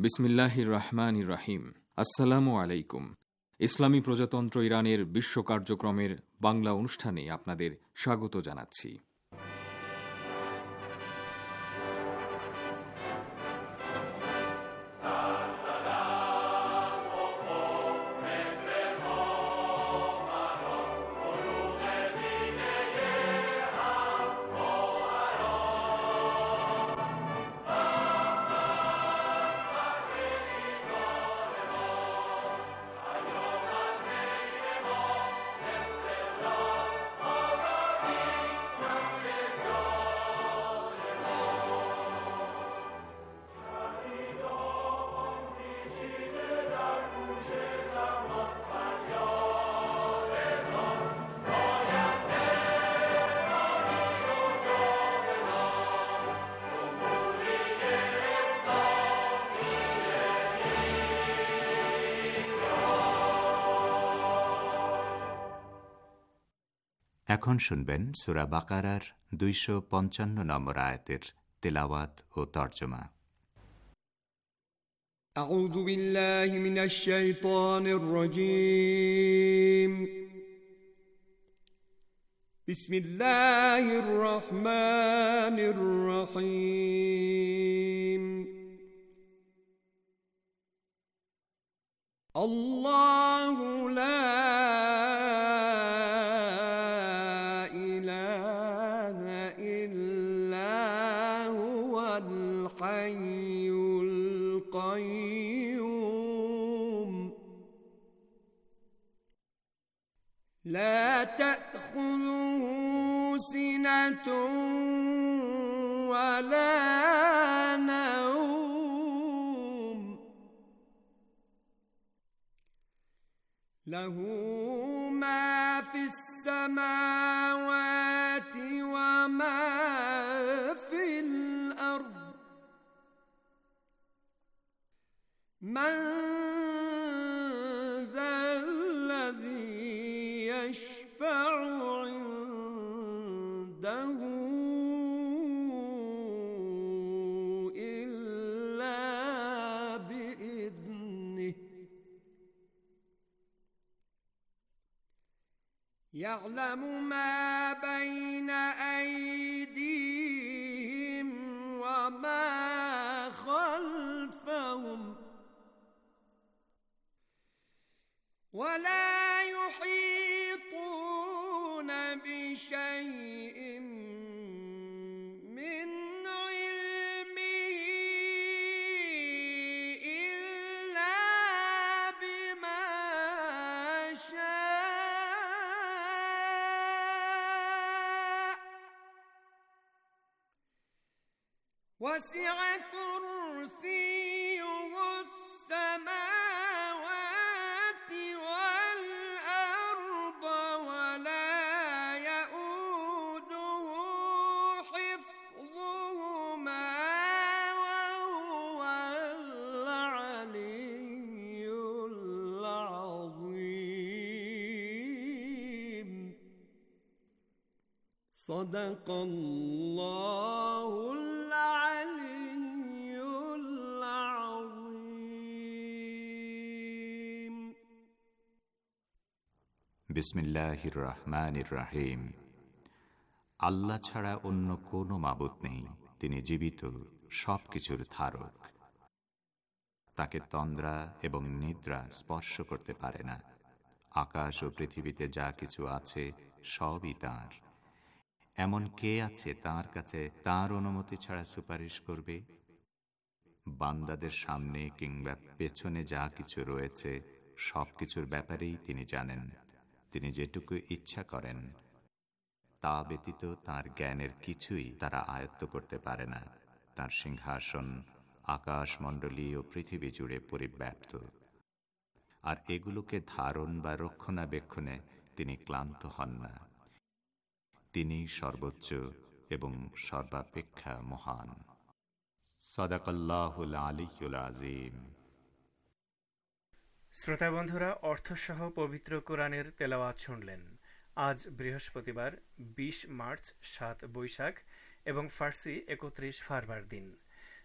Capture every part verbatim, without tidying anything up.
বিসমিল্লাহির রহমানির রহিম। আসসালামু আলাইকুম। ইসলামী প্রজাতন্ত্র ইরানের বিশ্ব কার্যক্রমের বাংলা অনুষ্ঠানে আপনাদের স্বাগত জানাচ্ছি। এখন শুনবেন সূরা বাকারার দুইশো পঞ্চান্ন নম্বর আয়াতের তেলাওয়াত ও তর্জমা। আউযু বিল্লাহি মিনাশ শাইতানির রাজীম। বিসমিল্লাহির রহমানির রহিম। আল্লাহু লা لا تأخذه سنة ولا نوم له ما في السماوات وما في الأرض من عنده إلا بإذنه يعلم ما بين أيديهم وما خلفهم ولا يحيطون بشيء من علمه إلا بما شاء وسع كرسيه السماوات والأرض ولا يؤوده حفظهما وهو العلي العظيم. صدق الله العلي العظيم. বিসমিল্লাহির রহমানির রহিম। আল্লাহ ছাড়া অন্য কোনো মাবুদ নেই, তিনি জীবিত, সব কিছুর ধারক। তাকে তন্দ্রা এবং নিদ্রা স্পর্শ করতে পারে না। আকাশ ও পৃথিবীতে যা কিছু আছে সবই তাঁর। এমন কে আছে তাঁর কাছে তাঁর অনুমতি ছাড়া সুপারিশ করবে? বান্দাদের সামনে কিংবা পেছনে যা কিছু রয়েছে সব কিছুর ব্যাপারেই তিনি জানেন। তিনি যেটুকু ইচ্ছা করেন তা ব্যতীত তাঁর জ্ঞানের কিছুই তারা আয়ত্ত করতে পারে না। তাঁর সিংহাসন আকাশমণ্ডলী ও পৃথিবী জুড়ে পরিব্যাপ্ত, আর এগুলোকে ধারণ বা রক্ষণাবেক্ষণে তিনি ক্লান্ত হন না। তিনি সর্বোচ্চ এবং সর্বাপেক্ষা মহান। সাদাকাল্লাহুল আলিয়্যুল আযীম। শ্রোতা বন্ধুরা, অর্থসহ পবিত্র কোরআনের তেলাওয়াত শুনলেন। আজ বৃহস্পতিবার বিশ মার্চ, সাত বৈশাখ এবং ফার্সি একত্রিশ ফারবার দিন।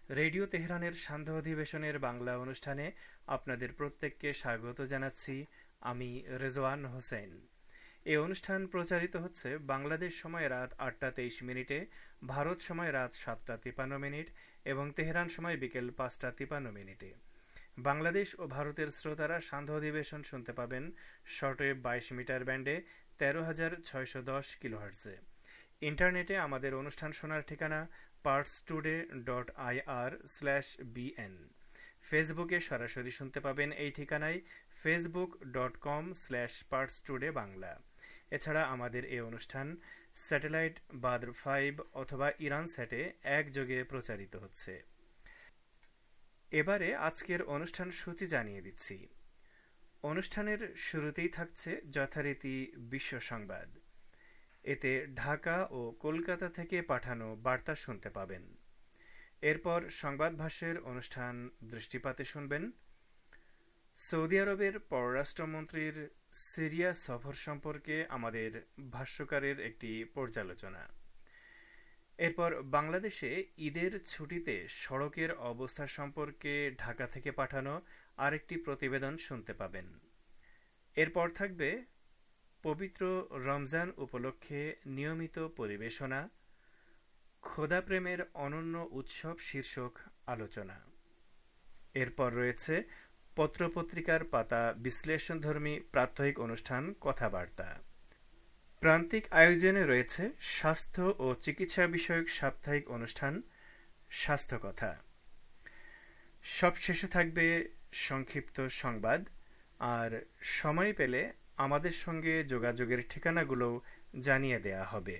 রেডিও তেহরানের সান্ধ্য অধিবেশনের বাংলা অনুষ্ঠানে আপনাদের প্রত্যেককে স্বাগত জানাচ্ছি। আমি রেজওয়ান হোসেন। এই অনুষ্ঠান প্রচারিত হচ্ছে বাংলাদেশ সময় রাত আটটা তেইশ মিনিটে, ভারত সময় রাত সাতটা তিপান্ন মিনিট এবং তেহরান সময় বিকেল পাঁচটা তিপান্ন মিনিটে। বাংলাদেশ ও ভারতের শ্রোতারা সান্ধ্য অধিবেশন শুনতে পাবেন শর্টওয়েভ বাইশ মিটার ব্যান্ডে তেরো হাজার ছয়শো দশ কিলোহার্টজে। ইন্টারনেটে আমাদের অনুষ্ঠান শোনার ঠিকানা Pars Today dot I R slash BN. ফেসবুকে সরাসরি শুনতে পাবেন এই ঠিকানায় Facebook dot com slash Pars Today Bangla. এছাড়া আমাদের এই অনুষ্ঠান স্যাটেলাইট বাদ্র ফাইভ অথবা ইরান স্যাটে একযোগে প্রচারিত হচ্ছে। এবারে আজকের অনুষ্ঠান সূচি জানিয়ে দিচ্ছি। অনুষ্ঠানের শুরুতেই থাকছে যথারীতি বিশ্ব সংবাদ। এতে ঢাকা ও কলকাতা থেকে পাঠানো বার্তা শুনতে পাবেন। এরপর সংবাদ ভাষ্যের অনুষ্ঠান দৃষ্টিপাতে শুনবেন। সৌদি আরবের পররাষ্ট্রমন্ত্রীর সিরিয়া সফর সম্পর্কে আমাদের ভাষ্যকারের একটি পর্যালোচনা। এরপর বাংলাদেশে ঈদের ছুটিতে সড়কের অবস্থা সম্পর্কে ঢাকা থেকে পাঠানো আরেকটি প্রতিবেদন শুনতে পাবেন। এরপর থাকবে পবিত্র রমজান উপলক্ষে নিয়মিত পরিবেশনা, খোদা প্রেমের অনন্য উৎসব শীর্ষক আলোচনা। এরপর রয়েছে পত্রপত্রিকার পাতা বিশ্লেষণধর্মী প্রাত্যহিক অনুষ্ঠান কথাবার্তা। প্রান্তিক আয়োজনে রয়েছে স্বাস্থ্য ও চিকিৎসা বিষয়ক সাপ্তাহিক অনুষ্ঠান স্বাস্থ্য কথা। সবশেষে থাকবে সংক্ষিপ্ত সংবাদ, আর সময় পেলে আমাদের সঙ্গে যোগাযোগের ঠিকানাগুলো জানিয়ে দেয়া হবে।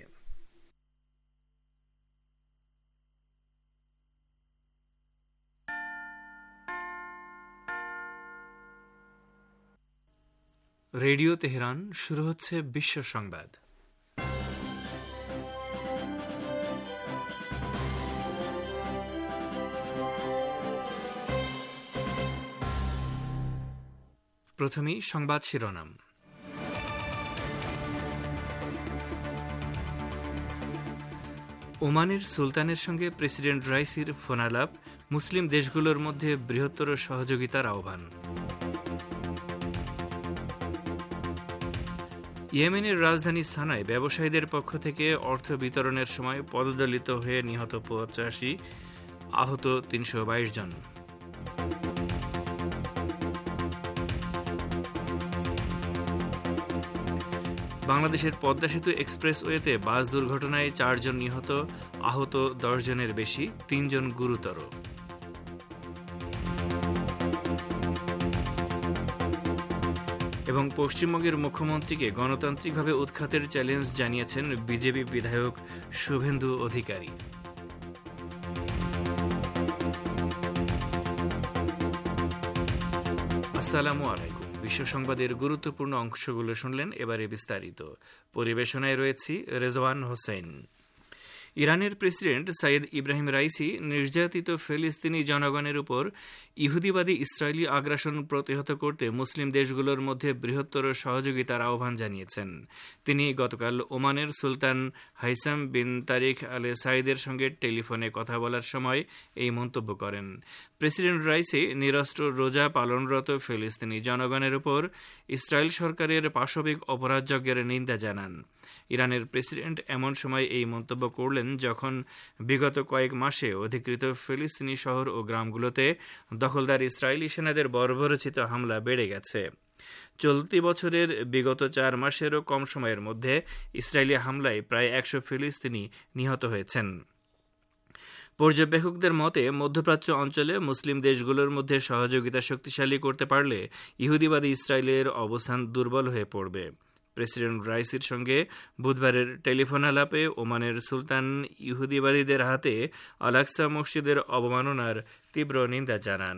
রেডিও তেহরান, শুরু হচ্ছে বিশ্ব সংবাদ। প্রথমেই সংবাদ শিরোনাম। ওমানের সুলতানের সঙ্গে প্রেসিডেন্ট রাইসির ফোনালাপ, মুসলিম দেশগুলোর মধ্যে বৃহত্তর সহযোগিতার আহ্বান। ইয়েমেনের রাজধানী সানায় ব্যবসায়ীদের পক্ষ থেকে অর্থ বিতরণের সময় পদদলিত হয়ে নিহত পঁচাশি, আহত তিনশো বাইশ জন। বাংলাদেশের পদ্মা সেতু এক্সপ্রেসওয়েতে বাস দুর্ঘটনায় চারজন নিহত, আহত দশ জনের বেশি, তিনজন গুরুতর। এবং পশ্চিমবঙ্গের মুখ্যমন্ত্রীকে গণতান্ত্রিকভাবে উৎখাতের চ্যালেঞ্জ জানিয়েছেন বিজেপি বিধায়ক শুভেন্দু অধিকারী। আসসালামু আলাইকুম। বিশ্ব সংবাদের গুরুত্বপূর্ণ অংশগুলো শুনলেন, এবারে বিস্তারিত। পরিবেশনায় রয়েছি রেজওয়ান হোসেন। ইরানের প্রেসিডেন্ট সাইয়েদ ইব্রাহিম রাইসি নির্যাতিত ফিলিস্তিনি জনগণের উপর ইহুদিবাদী ইসরায়েলি আগ্রাসন প্রতিহত করতে মুসলিম দেশগুলোর মধ্যে বৃহত্তর সহযোগিতার আহ্বান জানিয়েছেন। তিনি গতকাল ওমানের সুলতান হাইসাম বিন তারিক আলে সাইদের সঙ্গে টেলিফোনে কথা বলার সময় এই মন্তব্য করেন। প্রেসিডেন্ট রাইসি নিরস্ত্র রোজা পালনরত ফিলিস্তিনি জনগণের উপর ইসরায়েল সরকারের পাশবিক অপরাধযজ্ঞের নিন্দা জানান। ইরানের প্রেসিডেন্ট এমন সময় এই মন্তব্য করলেন যখন বিগত কয়েক মাসে অধিকৃত ফিলিস্তিনি শহর ও গ্রামগুলোতে দখলদার ইসরায়েলি সেনাদের বর্বরচিত হামলা বেড়ে গেছে। চলতি বছরের বিগত চার মাসেরও কম সময়ের মধ্যে ইসরায়েলি হামলায় প্রায় একশো ফিলিস্তিনি নিহত হয়েছেন। পর্যবেক্ষকদের মতে মধ্যপ্রাচ্য অঞ্চলে মুসলিম দেশগুলোর মধ্যে সহযোগিতা শক্তিশালী করতে পারলে ইহুদিবাদী ইসরায়েলের অবস্থান দুর্বল হয়ে পড়বে। প্রেসিডেন্ট রাইসির সঙ্গে বুধবারের টেলিফোন আলাপে ওমানের সুলতান ইহুদিবাদীদের হাতে আল আকসা মসজিদের অবমাননার তীব্র নিন্দা জানান।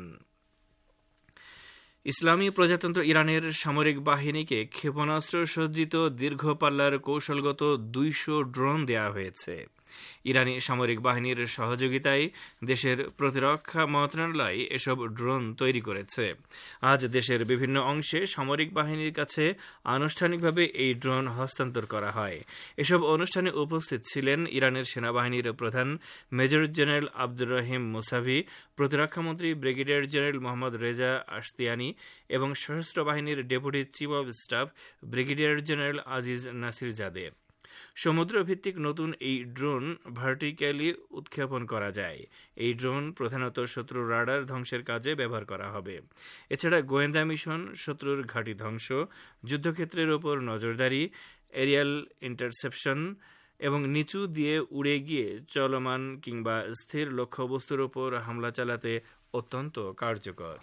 ইসলামী প্রজাতন্ত্র ইরানের সামরিক বাহিনীকে ক্ষেপণাস্ত্র সজ্জিত দীর্ঘ পাল্লার কৌশলগত দুইশো ড্রোন দেয়া হয়েছে। ইরানি সামরিক বাহিনীর সহযোগিতায় দেশের প্রতিরক্ষা মন্ত্রণালয় এসব ড্রোন তৈরি করেছে। আজ দেশের বিভিন্ন অংশে সামরিক বাহিনীর কাছে আনুষ্ঠানিকভাবে এই ড্রোন হস্তান্তর করা হয়। এসব অনুষ্ঠানে উপস্থিত ছিলেন ইরানের সেনাবাহিনীর প্রধান major general Abdur Rahim Mousavi, প্রতিরক্ষামন্ত্রী brigadier general Mohammad Reza Ashtiani এবং সশস্ত্র বাহিনীর deputy chief of staff brigadier general Aziz Nasirzadeh. সমুদ্রভিত্তিক নতুন এই ড্রোন ভার্টিক্যালি উৎক্ষেপণ করা যায়। এই ড্রোন প্রধানত শত্রুর রাডার ধ্বংসের কাজে ব্যবহার করা হবে। এছাড়া গোয়েন্দা মিশন, শত্রুর ঘাঁটি ধ্বংস, যুদ্ধক্ষেত্রের ওপর নজরদারি, এরিয়াল ইন্টারসেপশন এবং নিচু দিয়ে উড়ে গিয়ে চলমান কিংবা স্থির লক্ষ্যবস্তুর ওপর হামলা চালাতে অত্যন্ত কার্যকর।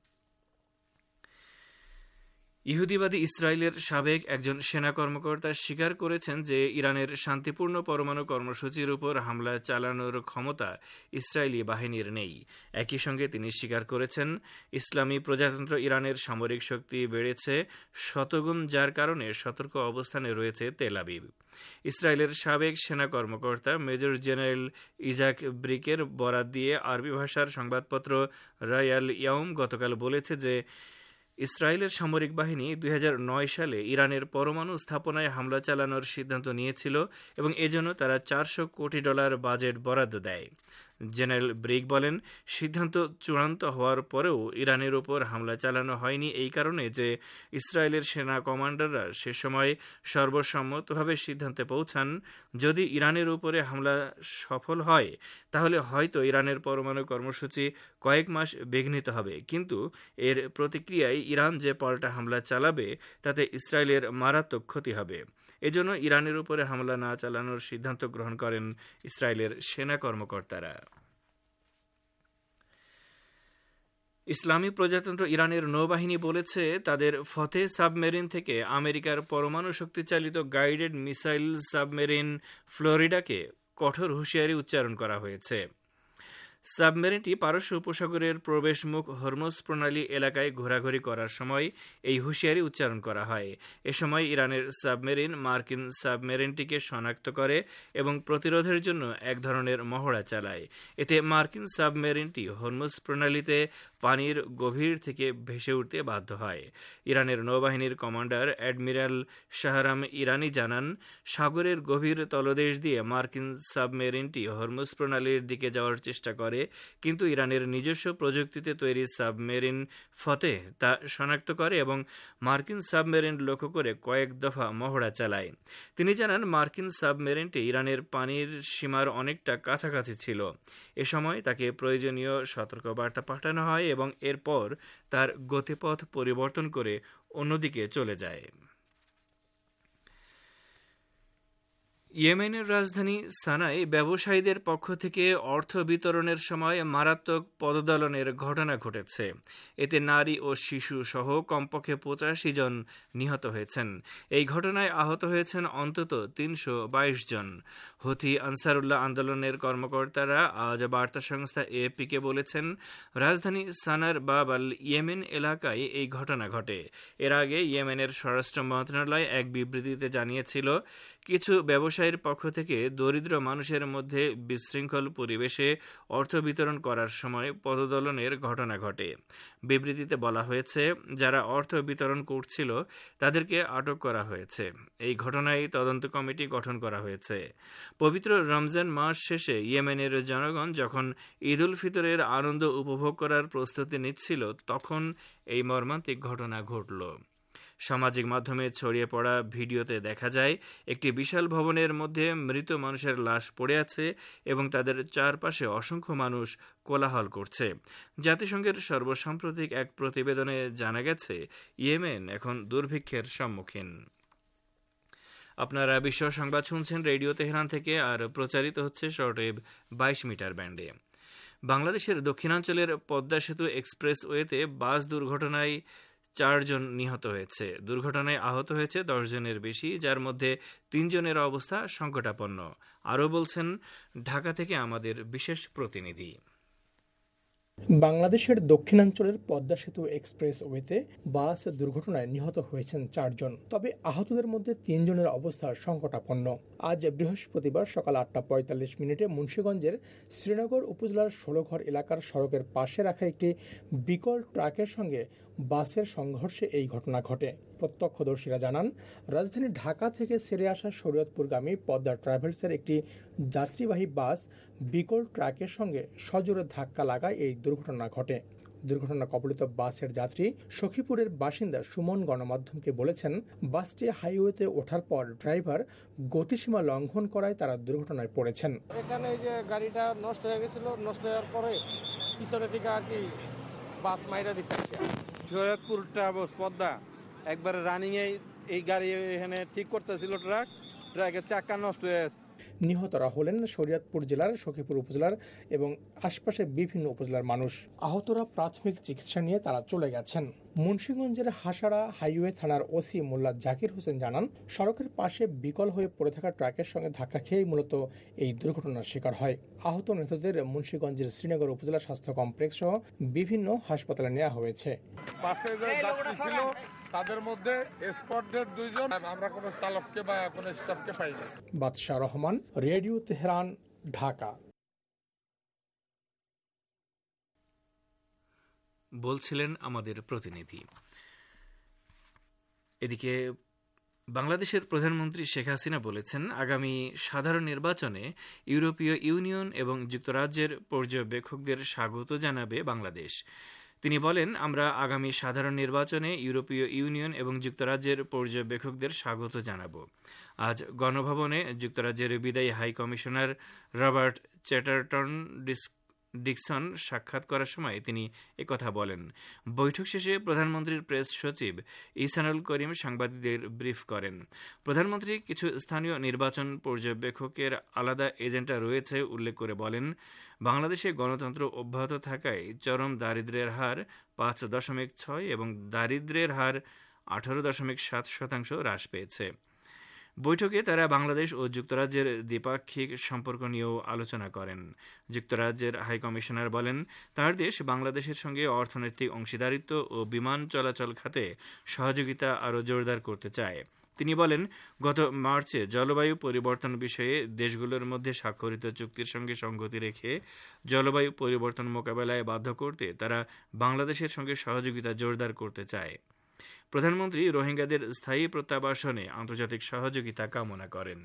ইহুদিবাদী ইসরায়েলের সাবেক একজন সেনা কর্মকর্তা স্বীকার করেছেন যে ইরানের শান্তিপূর্ণ পরমাণু কর্মসূচির উপর হামলা চালানোর ক্ষমতা ইসরায়েলি বাহিনীর নেই। একই সঙ্গে তিনি স্বীকার করেছেন ইসলামী প্রজাতন্ত্র ইরানের সামরিক শক্তি বেড়েছে শতগুণ, যার কারণে সতর্ক অবস্থানে রয়েছে তেল আবিব। ইসরায়েলের সাবেক সেনা কর্মকর্তা মেজর জেনারেল ইজাক ব্রিকের বরাত দিয়ে আরবি ভাষার সংবাদপত্র রায়াল ইয়াউম গতকাল বলেছে যে ইসরায়েলের সামরিক বাহিনী দুই হাজার নয় সালে ইরানের পরমাণু স্থাপনায় হামলা চালানোর সিদ্ধান্ত নিয়েছিল এবং এজন্য তারা চারশো কোটি ডলার বাজেট বরাদ্দ দেয়। জেনারেল ব্রিক বলেন, সিদ্ধান্ত চূড়ান্ত হওয়ার পরেও ইরানের উপর হামলা চালানো হয়নি এই কারণে যে ইসরায়েলের সেনা কমান্ডাররা সে সময় সর্বসম্মতভাবে সিদ্ধান্তে পৌঁছান যদি ইরানের উপরে হামলা সফল হয় তাহলে হয়তো ইরানের পরমাণু কর্মসূচি কয়েক মাস বিঘ্নিত হবে, কিন্তু এর প্রতিক্রিয়ায় ইরান যে পাল্টা হামলা চালাবে তাতে ইসরায়েলের মারাত্মক ক্ষতি হবে। এজন্য ইরানের উপরে হামলা না চালানোর সিদ্ধান্ত গ্রহণ করেন ইসরায়েলের সেনা কর্মকর্তারা। ইসলামী প্রজাতন্ত্র ইরানের নৌবাহিনী বলেছে তাদের ফতে সাবমেরিন থেকে আমেরিকার পরমাণু শক্তিচালিত গাইডেড মিসাইল সাবমেরিন ফ্লোরিডাকে কঠোর হুঁশিয়ারি উচ্চারণ করা হয়েছে। সাবমেরিনটি পারস্য উপসাগরের প্রবেশমুখ হরমুজ প্রণালী এলাকায় ঘোরাঘুরি করার সময় এই হুঁশিয়ারি উচ্চারণ করা হয়। এ সময় ইরানের সাবমেরিন মার্কিন সাবমেরিনটিকে শনাক্ত করে এবং প্রতিরোধের জন্য এক ধরনের মহড়া চালায়। এতে মার্কিন সাবমেরিনটি হরমুজ প্রণালীতে পানির গভীর থেকে ভেসে উঠতে বাধ্য হয়। ইরানের নৌবাহিনীর কমান্ডার অ্যাডমিরাল শাহরাম ইরানি জানান, সাগরের গভীর তলদেশ দিয়ে মার্কিন সাবমেরিনটি হরমুজ প্রণালীর দিকে যাওয়ার চেষ্টা করে, কিন্তু ইরানের নিজস্ব প্রযুক্তিতে তৈরি সাবমেরিন ফতেহ তা শনাক্ত করে এবং মার্কিন সাবমেরিন লক্ষ্য করে কয়েক দফা মহড়া চালায়। তিনি জানান, মার্কিন সাবমেরিনটি ইরানের পানির সীমার অনেকটা কাছাকাছি ছিল। এ সময় তাকে প্রয়োজনীয় সতর্কবার্তা পাঠানো হয় এবং এরপর তার গতিপথ পরিবর্তন করে অন্যদিকে চলে যায়। ইয়েমেনের রাজধানী সানায় ব্যবসায়ীদের পক্ষ থেকে অর্থ বিতরণের সময় মারাত্মক পদদলনের ঘটনা ঘটেছে। এতে নারী ও শিশু সহ কমপক্ষে পঁচাশি জন নিহত হয়েছেন। এই ঘটনায় আহত হয়েছেন অন্তত তিনশো বাইশ জন। হুথি আনসারুল্লাহ আন্দোলনের কর্মকর্তারা আজ বার্তা সংস্থা এএফপিকে বলেছেন, রাজধানী সানার বাব আল ইয়েমেন এলাকায় এই ঘটনা ঘটে। এর আগে ইয়েমেনের স্বরাষ্ট্র মন্ত্রণালয় এক বিবৃতিতে জানিয়েছিল, কিছু ব্যবসায়ীর পক্ষ থেকে দরিদ্র মানুষের মধ্যে বিশৃঙ্খল পরিবেশে অর্থ বিতরণ করার সময় পদদলনের ঘটনা ঘটে। বিবৃতিতে বলা হয়েছে, যারা অর্থ বিতরণ করছিল তাদেরকে আটক করা হয়েছে। এই ঘটনায় তদন্ত কমিটি গঠন করা হয়েছে। পবিত্র রমজান মাস শেষে ইয়েমেনের জনগণ যখন ঈদ উল ফিতরের আনন্দ উপভোগ করার প্রস্তুতি নিচ্ছিল তখন এই মর্মান্তিক ঘটনা ঘটল। সামাজিক মাধ্যমে ছড়িয়ে পড়া ভিডিওতে দেখা যায় একটি বিশাল ভবনের মধ্যে মৃত মানুষের লাশ পড়ে আছে এবং তাদের চারপাশে অসংখ্য মানুষ কোলাহল করছে। জাতিসংঘের সর্বসাম্প্রতিক এক প্রতিবেদনে জানা গেছে, ইয়েমেন এখন দুর্ভিক্ষের সম্মুখীন। আপনারা বিশ্ব সংবাদ শুনছেন রেডিও তেহরান থেকে, আর প্রচারিত হচ্ছে শর্টওয়েভ বাইশ মিটার ব্যান্ডে। বাংলাদেশের দক্ষিণাঞ্চলের পদ্মা সেতু এক্সপ্রেসওয়েতে বাস দুর্ঘটনায় চারজন নিহত হয়েছে। দুর্ঘটনায় আহত হয়েছে দশ জনের বেশি, যার মধ্যে তিনজনের অবস্থা সংকটাপন্ন। আরও বলছেন ঢাকা থেকে আমাদের বিশেষ প্রতিনিধি। বাংলাদেশের দক্ষিণাঞ্চলের পদ্মা সেতু এক্সপ্রেসওয়েতে বাস দুর্ঘটনায় নিহত হয়েছেন চারজন, তবে আহতদের মধ্যে তিনজনের অবস্থা সংকটাপন্ন। আজ বৃহস্পতিবার সকাল আটটা পঁয়তাল্লিশ মিনিটে মুন্সিগঞ্জের শ্রীনগর উপজেলার ষোলঘর এলাকার সড়কের পাশে রাখা একটি বিকল ট্রাকের সঙ্গে বাসের সংঘর্ষে এই ঘটনা ঘটে। প্রত্যক্ষদর্শীরা জানান, রাজধানী ঢাকা থেকে ছেড়ে আসা শরীয়তপুরগামী পদ্মা ট্রাভেলসের একটি যাত্রীবাহী বাস বিকল ট্রাকের সঙ্গে সজোরে ধাক্কা লাগায় এই দুর্ঘটনা ঘটে। দুর্ঘটনা কবলিত বাসের যাত্রী সখীপুরের বাসিন্দা সুমন গণমাধ্যমকে বলেছেন, বাসটি হাইওয়েতে ওঠার পর ড্রাইভার গতিসীমা লঙ্ঘন করায় তারা দুর্ঘটনায় পড়েছেন। এখানে যে গাড়িটা নষ্ট হয়ে গেছিল, নষ্ট হওয়ার পরে পিছনের দিকে আর কি বাস মাইরা দিচ্ছে। শরীয়তপুর ট্রাভেলস পদ্মা একবারে রানিং এ এই গাড়ি এখানে ঠিক করতেছিল, ট্রাক ট্রাকের চাকা নষ্ট হয়ে গেছে। নিহতরা হলেন শরীয়তপুর জেলার সখীপুর উপজেলার এবং আশপাশের বিভিন্ন উপজেলার মানুষ। আহতরা প্রাথমিক চিকিৎসা নিয়ে তারা চলে গেছেন। মুন্সিগঞ্জের হাসাড়া হাইওয়ে থানার ওসি মোল্লা জাকির হোসেন জানান, সড়কের পাশে বিকল হয়ে পড়ে থাকা ট্রাকের সঙ্গে ধাক্কা খেয়েই মূলত এই দুর্ঘটনার শিকার হয়। আহত নিহতদের মুন্সিগঞ্জের শ্রীনগর উপজেলা স্বাস্থ্য কমপ্লেক্স সহ বিভিন্ন হাসপাতালে নেওয়া হয়েছে। তাদের মধ্যে স্পট ডেড দুইজন, আমরা কোনো চালককে বা কোনো স্টাফকে পাইনি। বাদশাহ রহমান, রেডিও তেহরান, ঢাকা। বলছিলেন আমাদের প্রতিনিধি। এদিকে বাংলাদেশের প্রধানমন্ত্রী শেখ হাসিনা বলেছেন, আগামী সাধারণ নির্বাচনে ইউরোপীয় ইউনিয়ন এবং যুক্তরাজ্যের পর্যবেক্ষকদের স্বাগত জানাবে বাংলাদেশ। তিনি বলেন, আমরা আগামী সাধারণ নির্বাচনে ইউরোপীয় ইউনিয়ন এবং যুক্তরাজ্যের পর্যবেক্ষকদের স্বাগত জানাব। আজ গণভবনে যুক্তরাজ্যের বিদায়ী high commissioner Robert Chatterton Dickson সাক্ষাৎ করার সময় তিনি একথা বলেন। বৈঠক শেষে প্রধানমন্ত্রীর প্রেস সচিব ইহসানুল করিম সাংবাদিকদের ব্রিফ করেন। প্রধানমন্ত্রী কিছু স্থানীয় নির্বাচন পর্যবেক্ষকের আলাদা এজেন্ডা রয়েছে উল্লেখ করে বলেন, বাংলাদেশে গণতন্ত্র অব্যাহত থাকায় চরম দারিদ্র্যের হার পাঁচ দশমিক ছয় এবং দারিদ্র্যের হার আঠারো দশমিক সাত শতাংশ হ্রাস পেয়েছে। বৈঠকে তারা বাংলাদেশ ও যুক্তরাজ্যের দ্বিপাক্ষিক সম্পর্ক নিয়েও আলোচনা করেন। যুক্তরাজ্যের হাইকমিশনার বলেন, তার দেশ বাংলাদেশের সঙ্গে অর্থনৈতিক অংশীদারিত্ব ও বিমান চলাচল খাতে সহযোগিতা আরও জোরদার করতে চায়। তিনি বলেন, গত মার্চে জলবায়ু পরিবর্তন বিষয়ে দেশগুলোর মধ্যে স্বাক্ষরিত চুক্তির সঙ্গে সংগতি রেখে জলবায়ু পরিবর্তন মোকাবেলায় বাধ্য করতে তারা বাংলাদেশের সঙ্গে সহযোগিতা জোরদার করতে চায়। প্রধানমন্ত্রী রোহিঙ্গাদের স্থায়ী প্রত্যাবাসনে আন্তর্জাতিক সহযোগিতা কামনা করেন।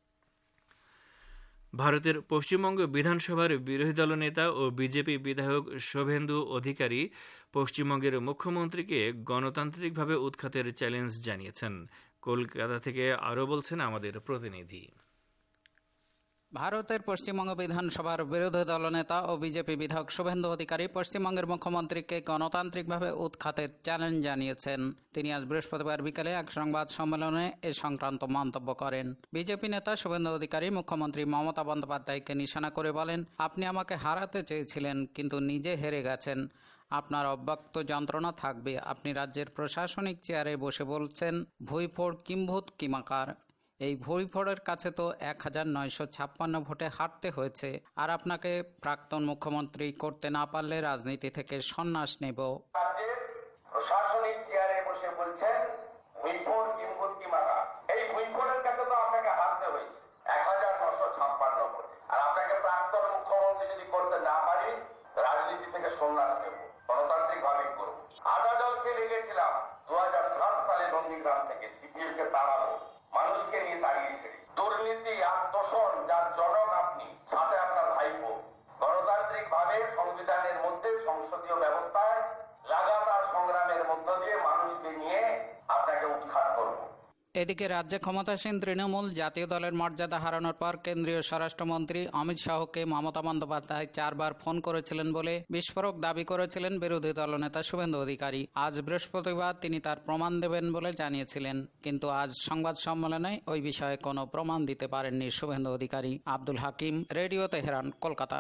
ভারতের পশ্চিমবঙ্গ বিধানসভার বিরোধী দল নেতা ও বিজেপি বিধায়ক শুভেন্দু অধিকারী পশ্চিমবঙ্গের মুখ্যমন্ত্রীকে গণতান্ত্রিকভাবে উৎখাতের চ্যালেঞ্জ জানিয়েছেন। কলকাতা থেকে আরও বলছেন আমাদের প্রতিনিধি। ভারতের পশ্চিমবঙ্গ বিধানসভার বিরোধী দলনেতা ও বিজেপি বিধায়ক শুভেন্দু অধিকারী পশ্চিমবঙ্গের মুখ্যমন্ত্রীকে গণতান্ত্রিকভাবে উৎখাতের চ্যালেঞ্জ জানিয়েছেন। তিনি আজ বৃহস্পতিবার বিকেলে এক সংবাদ সম্মেলনে এ সংক্রান্ত মন্তব্য করেন। বিজেপি নেতা শুভেন্দু অধিকারী মুখ্যমন্ত্রী মমতা বন্দ্যোপাধ্যায়কে নিশানা করে বলেন, আপনি আমাকে হারাতে চেয়েছিলেন কিন্তু নিজে হেরে গেছেন। আপনার অব্যক্ত যন্ত্রণা থাকবে। আপনি রাজ্যের প্রশাসনিক চেয়ারে বসে বলছেন ভুইফোড় কিম্ভূত কিমাকার। এই ভুইফোড়ের কাছে তো এক হাজার নয়শো ছাপ্পান্ন ভোটে হারতে হয়েছে, আর আপনাকে প্রাক্তন মুখ্যমন্ত্রী করতে না পারলে রাজনীতি থেকে সন্ন্যাস নেব। প্রশাসনিক চেয়ারে বসে বলছেন ভুইফোড় কিম্ভূত কিমাকার। এই ভুইফোড়ের কাছে তো আপনাকে হারতে হয়েছে এক হাজার নয়শো ছাপ্পান্ন ভোট, আর আপনাকে প্রাক্তন মুখ্যমন্ত্রী যদি করতে না পারি রাজনীতি থেকে সন্ন্যাস নেব, গণতান্ত্রিক ভাবে করব। আদা জলকে লেগেছিলাম দু হাজার সাত সালে নন্দীগ্রাম থেকে সিপিএম কে তাড়াবো, মানুষকে নিয়ে দাঁড়িয়েছে। দুর্নীতি আর দোষণ যার জনক আপনি, সাথে আপনার ভাইপো। গণতান্ত্রিক ভাবে সংবিধানের মধ্যে সংসদীয় ব্যবস্থায় লাগাতার সংগ্রামের মধ্য দিয়ে মানুষকে নিয়ে আপনাকে উৎখাত করব। এদিকে রাজ্যে ক্ষমতাসীন তৃণমূল জাতীয় দলের মর্যাদা হারানোর পর কেন্দ্রীয় স্বরাষ্ট্রমন্ত্রী অমিত শাহকে মমতা বন্দ্যোপাধ্যায় চারবার ফোন করেছিলেন বলে বিস্ফোরক দাবি করেছিলেন বিরোধী দলনেতা শুভেন্দু অধিকারী। আজ বৃহস্পতিবার তিনি তার প্রমাণ দেবেন বলে জানিয়েছিলেন, কিন্তু আজ সংবাদ সম্মেলনে ওই বিষয়ে কোনো প্রমাণ দিতে পারেননি Suvendu Adhikari. Abdul Hakim, radio Tehran, Kolkata.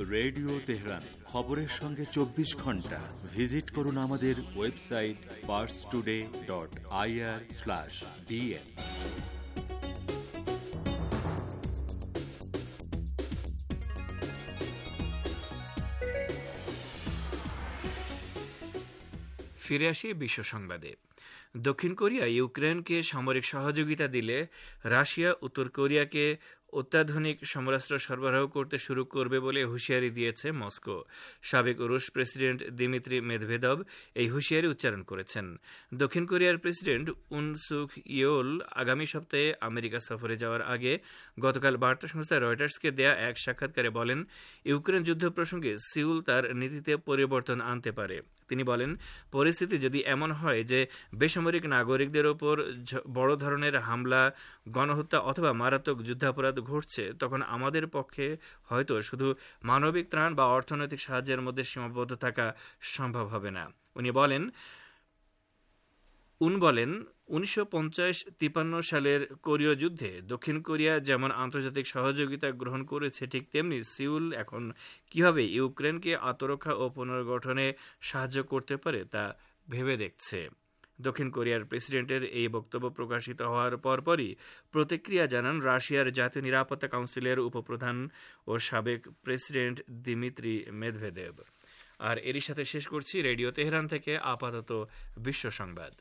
Radio Tehran, খবরের সঙ্গে চব্বিশ ঘন্টা। ভিজিট করুন আমাদের website Pars Today dot IR slash BN. ফিরে আসি বিশ্ব সংবাদে। দক্ষিণ কোরিয়া ইউক্রেনকে সামরিক সহযোগিতা দিলে রাশিয়া উত্তর কোরিয়াকে অত্যাধুনিক সমরাস্ত্র সরবরাহ করতে শুরু করবে বলে হুঁশিয়ারি দিয়েছে মস্কো। সাবেক রুশ প্রেসিডেন্ট দিমিত্রি মেদভেদভ এই হুঁশিয়ারি উচ্চারণ করেছেন। দক্ষিণ কোরিয়ার প্রেসিডেন্ট উন সুক ইয়োল আগামী সপ্তাহে আমেরিকা সফরে যাওয়ার আগে গতকাল বার্তা সংস্থা রয়টার্সকে দেয়া এক সাক্ষাৎকারে বলেন, ইউক্রেন যুদ্ধ প্রসঙ্গে সিউল তার নীতিতে পরিবর্তন আনতে পারে। তিনি বলেন, পরিস্থিতি যদি এমন হয় যে বেসামরিক নাগরিকদের ওপর বড় ধরনের হামলা, গণহত্যা অথবা মারাত্মক যুদ্ধাপরাধ ঘটছে, তখন আমাদের পক্ষে হয়তো শুধু মানবিক ত্রাণ বা অর্থনৈতিক সাহায্যের মধ্যে সীমাবদ্ধ থাকা সম্ভব হবে না। উনি বলেন উন বলেন উনিশশো পঞ্চাশ তিপ্পান্ন সালের কোরীয় যুদ্ধে দক্ষিণ কোরিয়া যেমন আন্তর্জাতিক সহযোগিতা গ্রহণ করেছে, ঠিক তেমনি সিউল এখন কিভাবে ইউক্রেনকে আত্মরক্ষা ও পুনর্গঠনে সাহায্য করতে পারে তা ভেবে দেখছে। দক্ষিণ কোরিয়ার প্রেসিডেন্টের এই বক্তব্য প্রকাশিত হওয়ার পরপরই প্রতিক্রিয়া জানান রাশিয়ার জাতীয় নিরাপত্তা কাউন্সিলের উপপ্রধান ও সাবেক প্রেসিডেন্ট দিমিত্রি মেদভেদেভ। আর এরই সাথে শেষ করছি রেডিও তেহরান থেকে আপাতত বিশ্ব সংবাদ।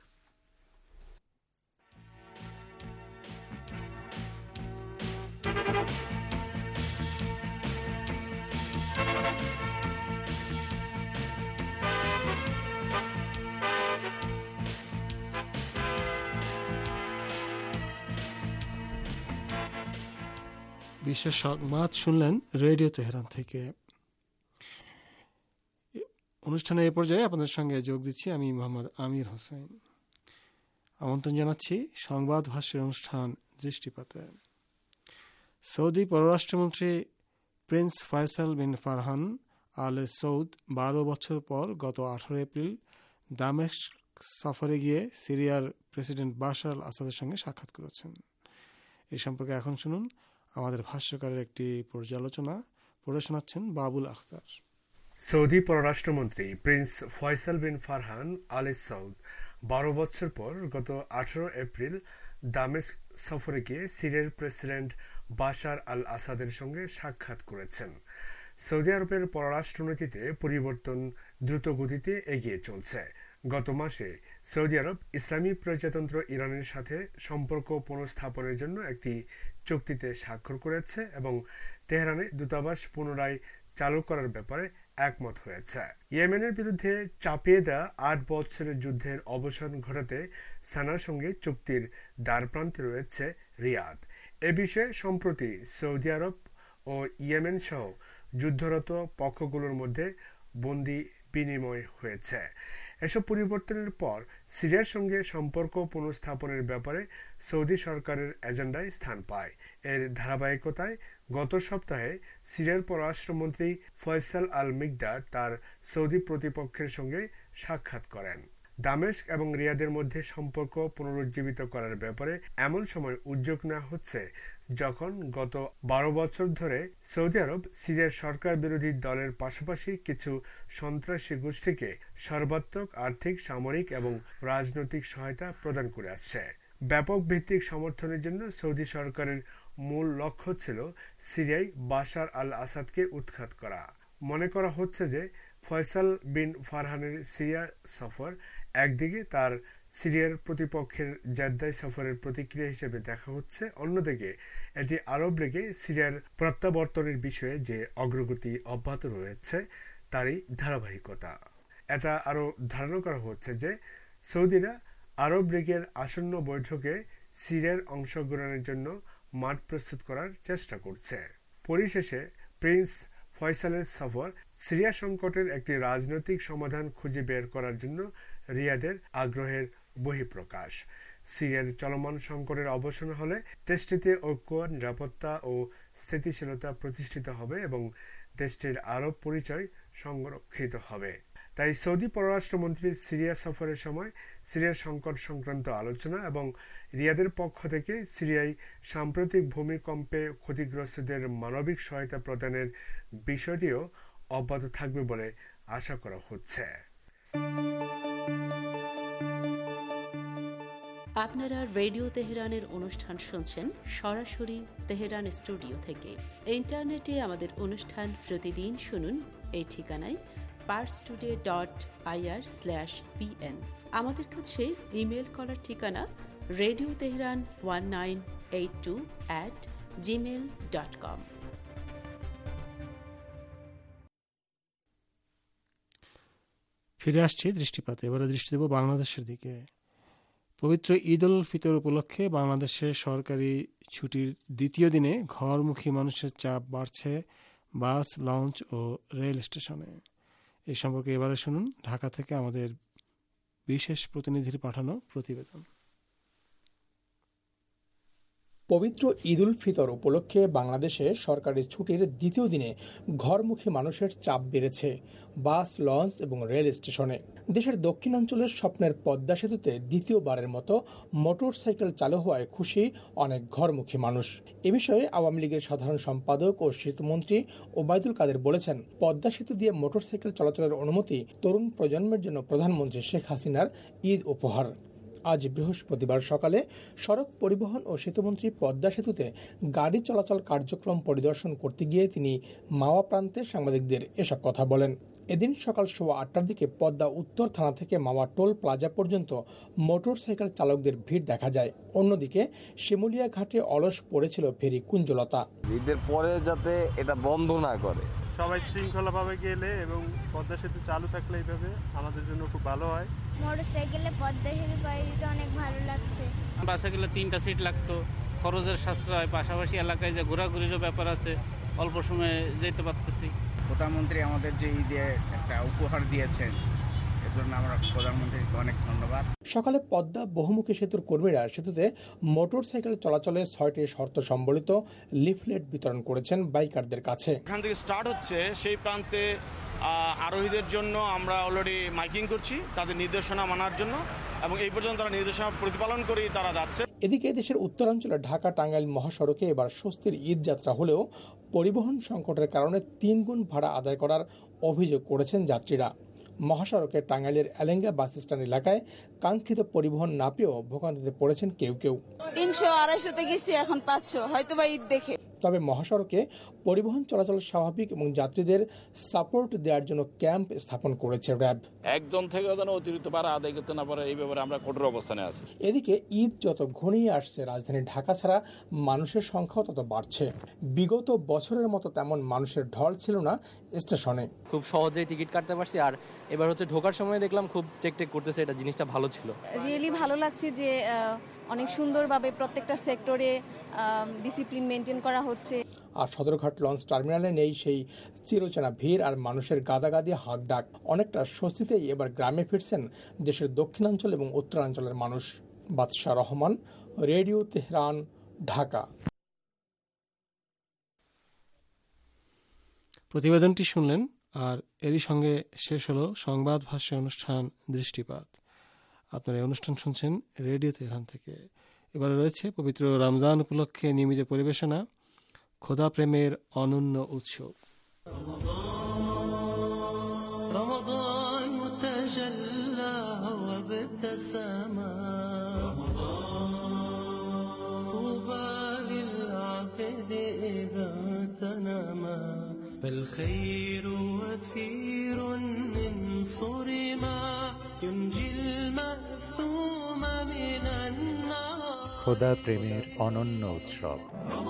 বিশ্ব সংবাদ শুনলেন রেডিও তেহরান থেকে। অনুষ্ঠানে এ পর্যায়ে আপনাদের সঙ্গে যোগ দিচ্ছি আমি মোহাম্মদ আমির হোসেন। আমন্ত্রণ জানাচ্ছি সংবাদ ভাষ্যের অনুষ্ঠান দৃষ্টিপাতে। সৌদি পররাষ্ট্রমন্ত্রী prince Faisal bin Farhan Al Saud বারো বছর পর গত আঠারো এপ্রিল দামেস্ক সফরে গিয়ে সিরিয়ার প্রেসিডেন্ট বাশার আল আসাদের সঙ্গে সাক্ষাৎ করেছেন। এই সম্পর্কে এখন শুনুন আমাদের ভাষ্যকারের একটি পর্যালোচনা। পড়ে শোনাচ্ছেন বাবুল আখতার। সৌদি পররাষ্ট্রমন্ত্রী prince Faisal bin Farhan Al Saud বারো বছর পর গত আঠারো এপ্রিল দামেস্ক সফরে গিয়ে সিরিয়ার প্রেসিডেন্ট বাশার আল আসাদের সঙ্গে সাক্ষাৎ করেছেন। সৌদি আরবের পররাষ্ট্রনীতিতে পরিবর্তন দ্রুত গতিতে এগিয়ে চলছে। গত মাসে সৌদি আরব ইসলামী প্রজাতন্ত্র ইরানের সাথে সম্পর্ক পুনঃস্থাপনের জন্য একটি চুক্তিতে স্বাক্ষর করেছে এবং তেহরানে দূতাবাস পুনরায় চালু করার ব্যাপারে একমত হয়েছে। ইয়েমেনের বিরুদ্ধে চাপিয়ে দেওয়া আট বছরের যুদ্ধের অবসান ঘটাতে সানার সঙ্গে চুক্তির দ্বারপ্রান্তে রয়েছে রিয়াদ। এ বিষয়ে সম্প্রতি সৌদি আরব ও ইয়েমেন সহ যুদ্ধরত পক্ষগুলোর মধ্যে বন্দি বিনিময় হয়েছে। এসব পরিবর্তনের পর সিরিয়ার সঙ্গে সম্পর্ক পুনঃস্থাপনের ব্যাপারে সৌদি সরকারের এজেন্ডায় স্থান পায়। এর ধারাবাহিকতায় গত সপ্তাহে সিরিয়ার পররাষ্ট্রমন্ত্রী ফয়সাল আল মিকদার তার সৌদি প্রতিপক্ষের সঙ্গে সাক্ষাৎ করেন। দামেস্ক এবং রিয়াদের মধ্যে সম্পর্ক পুনরুজ্জীবিত করার ব্যাপারে এমন সময় উদ্যোগ নেওয়া হচ্ছে যখন গত বারো বছর ধরে সৌদি আরব সিরিয়ার সরকার বিরোধী দলের পাশাপাশি কিছু সন্ত্রাসী গোষ্ঠীকে সর্বাত্মক আর্থিক, সামরিক এবং রাজনৈতিক সহায়তা প্রদান করে আসছে। ব্যাপক ভিত্তিক সমর্থনের জন্য সৌদি সরকারের মূল লক্ষ্য ছিল সিরিয়ায় বাশার আল আসাদকে উৎখাত করা। মনে করা হচ্ছে যে ফয়সাল বিন ফারহানের সিরিয়া সফর একদিকে তার সিরিয়ার প্রতিপক্ষের জেদ্দায় সফরের প্রতিক্রিয়া হিসেবে দেখা হচ্ছে, অন্যদিকে এটি আরব লীগে সিরিয়ার প্রত্যাবর্তনের বিষয়ে যে অগ্রগতি অব্যাহত রয়েছে তারই ধারাবাহিকতা। এটা আরও ধারণা করা হচ্ছে যে সৌদিরা আরব লীগের আসন্ন বৈঠকে সিরিয়ার অংশগ্রহণের জন্য মাঠ প্রস্তুত করার চেষ্টা করছে। পরিশেষে প্রিন্স ফয়সালের সফর সিরিয়া সংকটের একটি রাজনৈতিক সমাধান খুঁজে বের করার জন্য রিয়াদের আগ্রহের বহিঃপ্রকাশ। সিরিয়ার চলমান সংকটের অবসান হলে দেশটিতে ঐক্য, নিরাপত্তা ও স্থিতিশীলতা প্রতিষ্ঠিত হবে এবং দেশটির আরব পরিচয় সংরক্ষিত হবে। তাই সৌদি পররাষ্ট্রমন্ত্রী সিরিয়া সফরের সময় সিরিয়ার সংকট সংক্রান্ত আলোচনা এবং রিয়াদের পক্ষ থেকে সিরিয়ায় সাম্প্রতিক ভূমিকম্পে ক্ষতিগ্রস্তদের মানবিক সহায়তা প্রদানের বিষয়টিও অব্যাহত থাকবে বলে আশা করা হচ্ছে। আপনারা রেডিও তেহরানের অনুষ্ঠান শুনছেন সরাসরি তেহরান স্টুডিও থেকে। ইন্টারনেটে আমাদের অনুষ্ঠান প্রতিদিন শুনুন এই ঠিকানায় Pars Today dot IR slash PN. আমাদের কাছে ইমেল করার ঠিকানা radio Tehran one nine eight two at Gmail dot com. ফিরে আসছি দৃষ্টিপাতে। এবারে দৃষ্টি দেব বাংলাদেশের দিকে। পবিত্র ঈদ উল ফিতর উপলক্ষে বাংলাদেশে সরকারি ছুটির দ্বিতীয় দিনে ঘরমুখী মানুষের চাপ বাড়ছে বাস, লঞ্চ ও রেল স্টেশনে। এই সম্পর্কে এবারে শুনুন ঢাকা থেকে আমাদের বিশেষ প্রতিনিধির পাঠানো প্রতিবেদন। পবিত্র ঈদ উল ফিতর উপলক্ষে বাংলাদেশে সরকারি ছুটির দ্বিতীয় দিনে ঘরমুখী মানুষের চাপ বেড়েছে বাস, লঞ্চ এবং রেল স্টেশনে। দেশের দক্ষিণাঞ্চলের স্বপ্নের পদ্মা সেতুতে দ্বিতীয়বারের মতো মোটর সাইকেল চালু হওয়ায় খুশি অনেক ঘরমুখী মানুষ। এ বিষয়ে আওয়ামী লীগের সাধারণ সম্পাদক ও সেতুমন্ত্রী ওবায়দুল কাদের বলেছেন, পদ্মা সেতু দিয়ে মোটর সাইকেল চলাচলের অনুমতি তরুণ প্রজন্মের জন্য প্রধানমন্ত্রী শেখ হাসিনার ঈদ উপহার। আজ বৃহস্পতিবার সকালে সড়ক পরিবহন ও সেতুমন্ত্রী পদ্মা সেতুতে গাড়ি চলাচল কার্যক্রম পরিদর্শন করতে গিয়ে তিনি মাওয়া প্রান্তে সাংবাদিকদের এসব কথা বলেন। এদিন সকাল সোয়া আটটার দিকে পদ্মা উত্তর থানা থেকে মাওয়া টোল প্লাজা পর্যন্ত মোটর সাইকেল চালকদের ভিড় দেখা যায়। অন্যদিকে শিমুলিয়া ঘাটে অলস পড়েছিল ফেরি কুঞ্জলতা। ঈদের পরে যাতে এটা বন্ধ না করে, সবাই শৃঙ্খলাভাবে গেলে এবং পদ্মা সেতু চালু থাকলে এইভাবে আমাদের জন্য খুব ভালো হয়। মোটরসাইকেলে পদ্মা সেতু পাড়ি দিতে অনেক ভালো লাগছে। বাসে গেলে তিনটা সিট লাগতো, খরচের সাশ্রয়, পাশাপাশি এলাকায় যে ঘোরাঘুরিরও ব্যাপার আছে, অল্প সময়ে যেতে পারতেছি। প্রধানমন্ত্রী আমাদের যে ঈদে একটা উপহার দিয়েছেন, এর জন্য আমরা প্রধানমন্ত্রীকে অনেক ধন্যবাদ। সকালে পদ্মা বহুমুখী সেতুর কর্মীরা সেতুতে মোটর সাইকেল চলাচলে ছয়টি শর্ত সম্বলিত লিফলেট বিতরণ করেছেন বাইকারদের কাছে। এখান থেকে স্টার্ট হচ্ছে সেই প্রান্তে আরোহীদের জন্য আমরা অলরেডি মাইকিং করছি তাদের নির্দেশনা মানার জন্য, এবং এই পর্যন্ত তারা নির্দেশনা প্রতিপালন করেই তারা যাচ্ছে। এদিকে দেশের উত্তরাঞ্চলে ঢাকা টাঙ্গাইল মহাসড়কে এবার স্বস্তির ঈদ যাত্রা হলেও পরিবহন সংকটের কারণে তিন গুণ ভাড়া আদায় করার অভিযোগ করেছেন যাত্রীরা। মহাসড়কে টাঙ্গাইলের এলেঙ্গা বাস স্ট্যান্ড এলাকায় কাঙ্ক্ষিত পরিবহন না পেয়েও ভোগান্তিতে পড়েছেন কেউ কেউ। তিনশো আড়াইশোতে গেছি, এখন পাঁচশো, হয়তো বা ঈদ দেখে। তবে মহাসড়কে পরিবহন চলাচল স্বাভাবিক এবং যাত্রীদের সাপোর্ট দেওয়ার জন্য ক্যাম্প স্থাপন করেছে র্যাব। একজন থেকে যেন অতিরিক্ত ভাড়া আদায় করতে না পারে, এই ব্যাপারে আমরা কঠোর অবস্থানে আছি। এদিকে ঈদ যত ঘনিয়ে আসছে, রাজধানী ঢাকা ছাড়া মানুষের সংখ্যাও তত বাড়ছে। বিগত বছরের মতো তেমন মানুষের ঢল ছিল না স্টেশনে। খুব সহজেই টিকিট কাটতে পারছি, আর এবার হচ্ছে ঢোকার সময় দেখলাম খুব চেক টেক করতেছে, এটা জিনিসটা ভালো ছিল। রিয়েলি ভালো লাগছে যে অনেক সুন্দরভাবে প্রত্যেকটা সেক্টরে ডিসিপ্লিন মেনটেন করা হচ্ছে। আর সদরঘাট লঞ্চ টার্মিনালে নেই সেই চিরচেনা ভিড় আর মানুষের গাদাগাদি হাঁক ডাক। অনেকটা স্বস্তিতেই এবার গ্রামে ফিরছেন দেশের দক্ষিণাঞ্চল এবং উত্তরাঞ্চলের মানুষ। বাদশাহ রহমান, রেডিও তেহরান, ঢাকা। প্রতিবেদনটি শুনলেন, আর এরই সঙ্গে শেষ হলো সংবাদ ভাষ্য অনুষ্ঠান দৃষ্টিপাত। আপনারা এই অনুষ্ঠান শুনছেন রেডিও তেহরান থেকে। এবারে রয়েছে পবিত্র রমজান উপলক্ষে নিয়মিত পরিবেশনা, খোদা প্রেমের অনন্য উৎসব। فالخير وفير من صرما ينجي المأثوم من النار খোদা প্রেমের অনন্য উৎসব।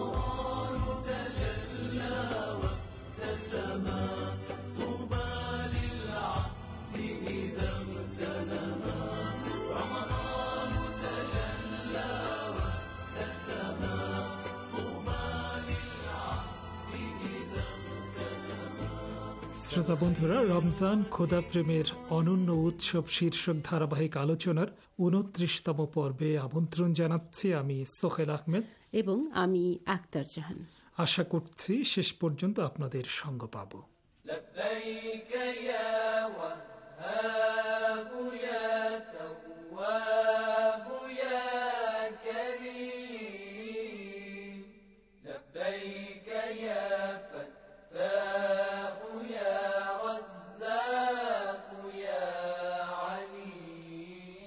শ্রোতা বন্ধুরা, রমজান খোদা প্রেমের অনন্য উৎসব শীর্ষক ধারাবাহিক আলোচনার উনত্রিশতম পর্বে আমন্ত্রণ জানাচ্ছি আমি সোহেল আহমেদ এবং আমি আক্তার জাহান। আশা করছি শেষ পর্যন্ত আপনাদের সঙ্গ পাব।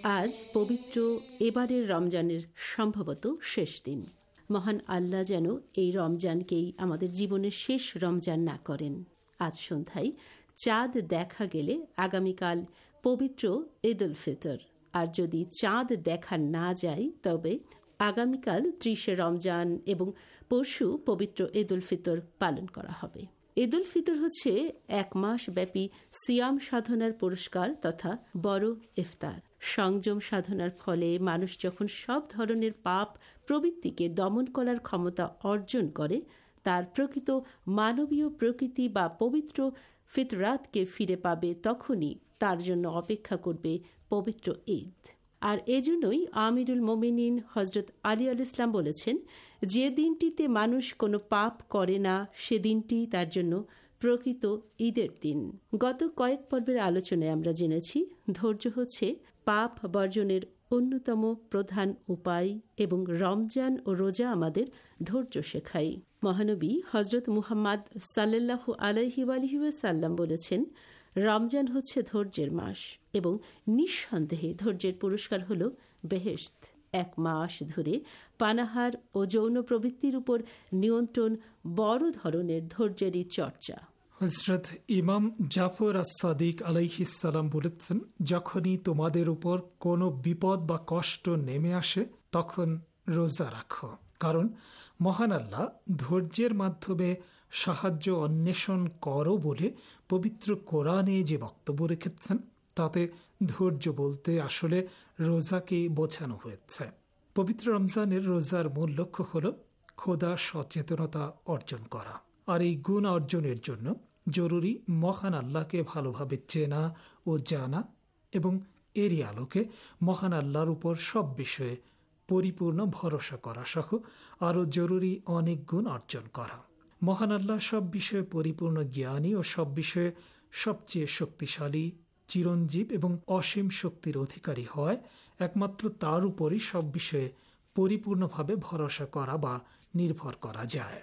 আজ পবিত্র এবারের রমজানের সম্ভবত শেষ দিন। মহান আল্লাহ যেন এই রমজানকেই আমাদের জীবনের শেষ রমজান না করেন। আজ সন্ধ্যায় চাঁদ দেখা গেলে আগামীকাল পবিত্র ঈদ উল ফিতর, আর যদি চাঁদ দেখা না যায় তবে আগামীকাল ত্রিশে রমজান এবং পরশু পবিত্র ঈদ উল ফিতর পালন করা হবে। ঈদ উল ফিতর হচ্ছে এক মাস ব্যাপী সিয়াম সাধনার পুরস্কার তথা বড় ইফতার। সংযম সাধনার ফলে মানুষ যখন সব ধরনের পাপ প্রবৃত্তিকে দমন করার ক্ষমতা অর্জন করে, তার প্রকৃত মানবীয় প্রকৃতি বা পবিত্র ফিতরাতকে ফিরে পাবে, তখনই তার জন্য অপেক্ষা করবে পবিত্র ঈদ। আর এজন্যই আমিরুল মোমিনিন হজরত আলী আল ইসলাম বলেছেন, যে দিনটিতে মানুষ কোনো পাপ করে না সে দিনটি তার জন্য প্রকৃত ঈদের দিন। গত কয়েক পর্বের আলোচনায় আমরা জেনেছি ধৈর্য হচ্ছে পাপ বর্জনের অন্যতম প্রধান উপায় এবং রমজান ও রোজা আমাদের ধৈর্য শেখায়। মহানবী হজরত মুহাম্মদ সাল্লাল্লাহু আলাইহি ওয়ালিহি ওয়াসাল্লাম বলেছেন, রমজান হচ্ছে ধৈর্যের মাস এবং নিঃসন্দেহে ধৈর্যের পুরস্কার হল বেহেশত। এক মাস ধরে পানাহার ও যৌন প্রবৃত্তির উপর নিয়ন্ত্রণ বড় ধরনের ধৈর্যেরই চর্চা। হযরত ইমাম জাফর আস-সাদিক আলাইহিসসালাম বলেছেন, যখনই তোমাদের উপর কোনো বিপদ বা কষ্ট নেমে আসে তখন রোজা রাখো, কারণ মহান আল্লাহ ধৈর্যের মাধ্যমে সাহায্য অন্বেষণ করো বলে পবিত্র কোরআনে যে বক্তব্য রেখেছেন তাতে ধৈর্য বলতে আসলে রোজাকে বোঝানো হয়েছে। পবিত্র রমজানের রোজার মূল লক্ষ্য হল খোদা সচেতনতা অর্জন করা, আর এই গুণ অর্জনের জন্য জরুরি মহান আল্লাহকে ভালোভাবে চেনা ও জানা এবং এরই আলোকে মহান আল্লাহর উপর সব বিষয়ে পরিপূর্ণ ভরসা করা সহ আরও জরুরি অনেক গুণ অর্জন করা। মহান আল্লাহ সব বিষয়ে পরিপূর্ণ জ্ঞানী ও সব বিষয়ে সবচেয়ে শক্তিশালী, চিরঞ্জীব এবং অসীম শক্তির অধিকারী হয়, একমাত্র তার উপরই সব বিষয়ে পরিপূর্ণভাবে ভরসা করা বা নির্ভর করা যায়।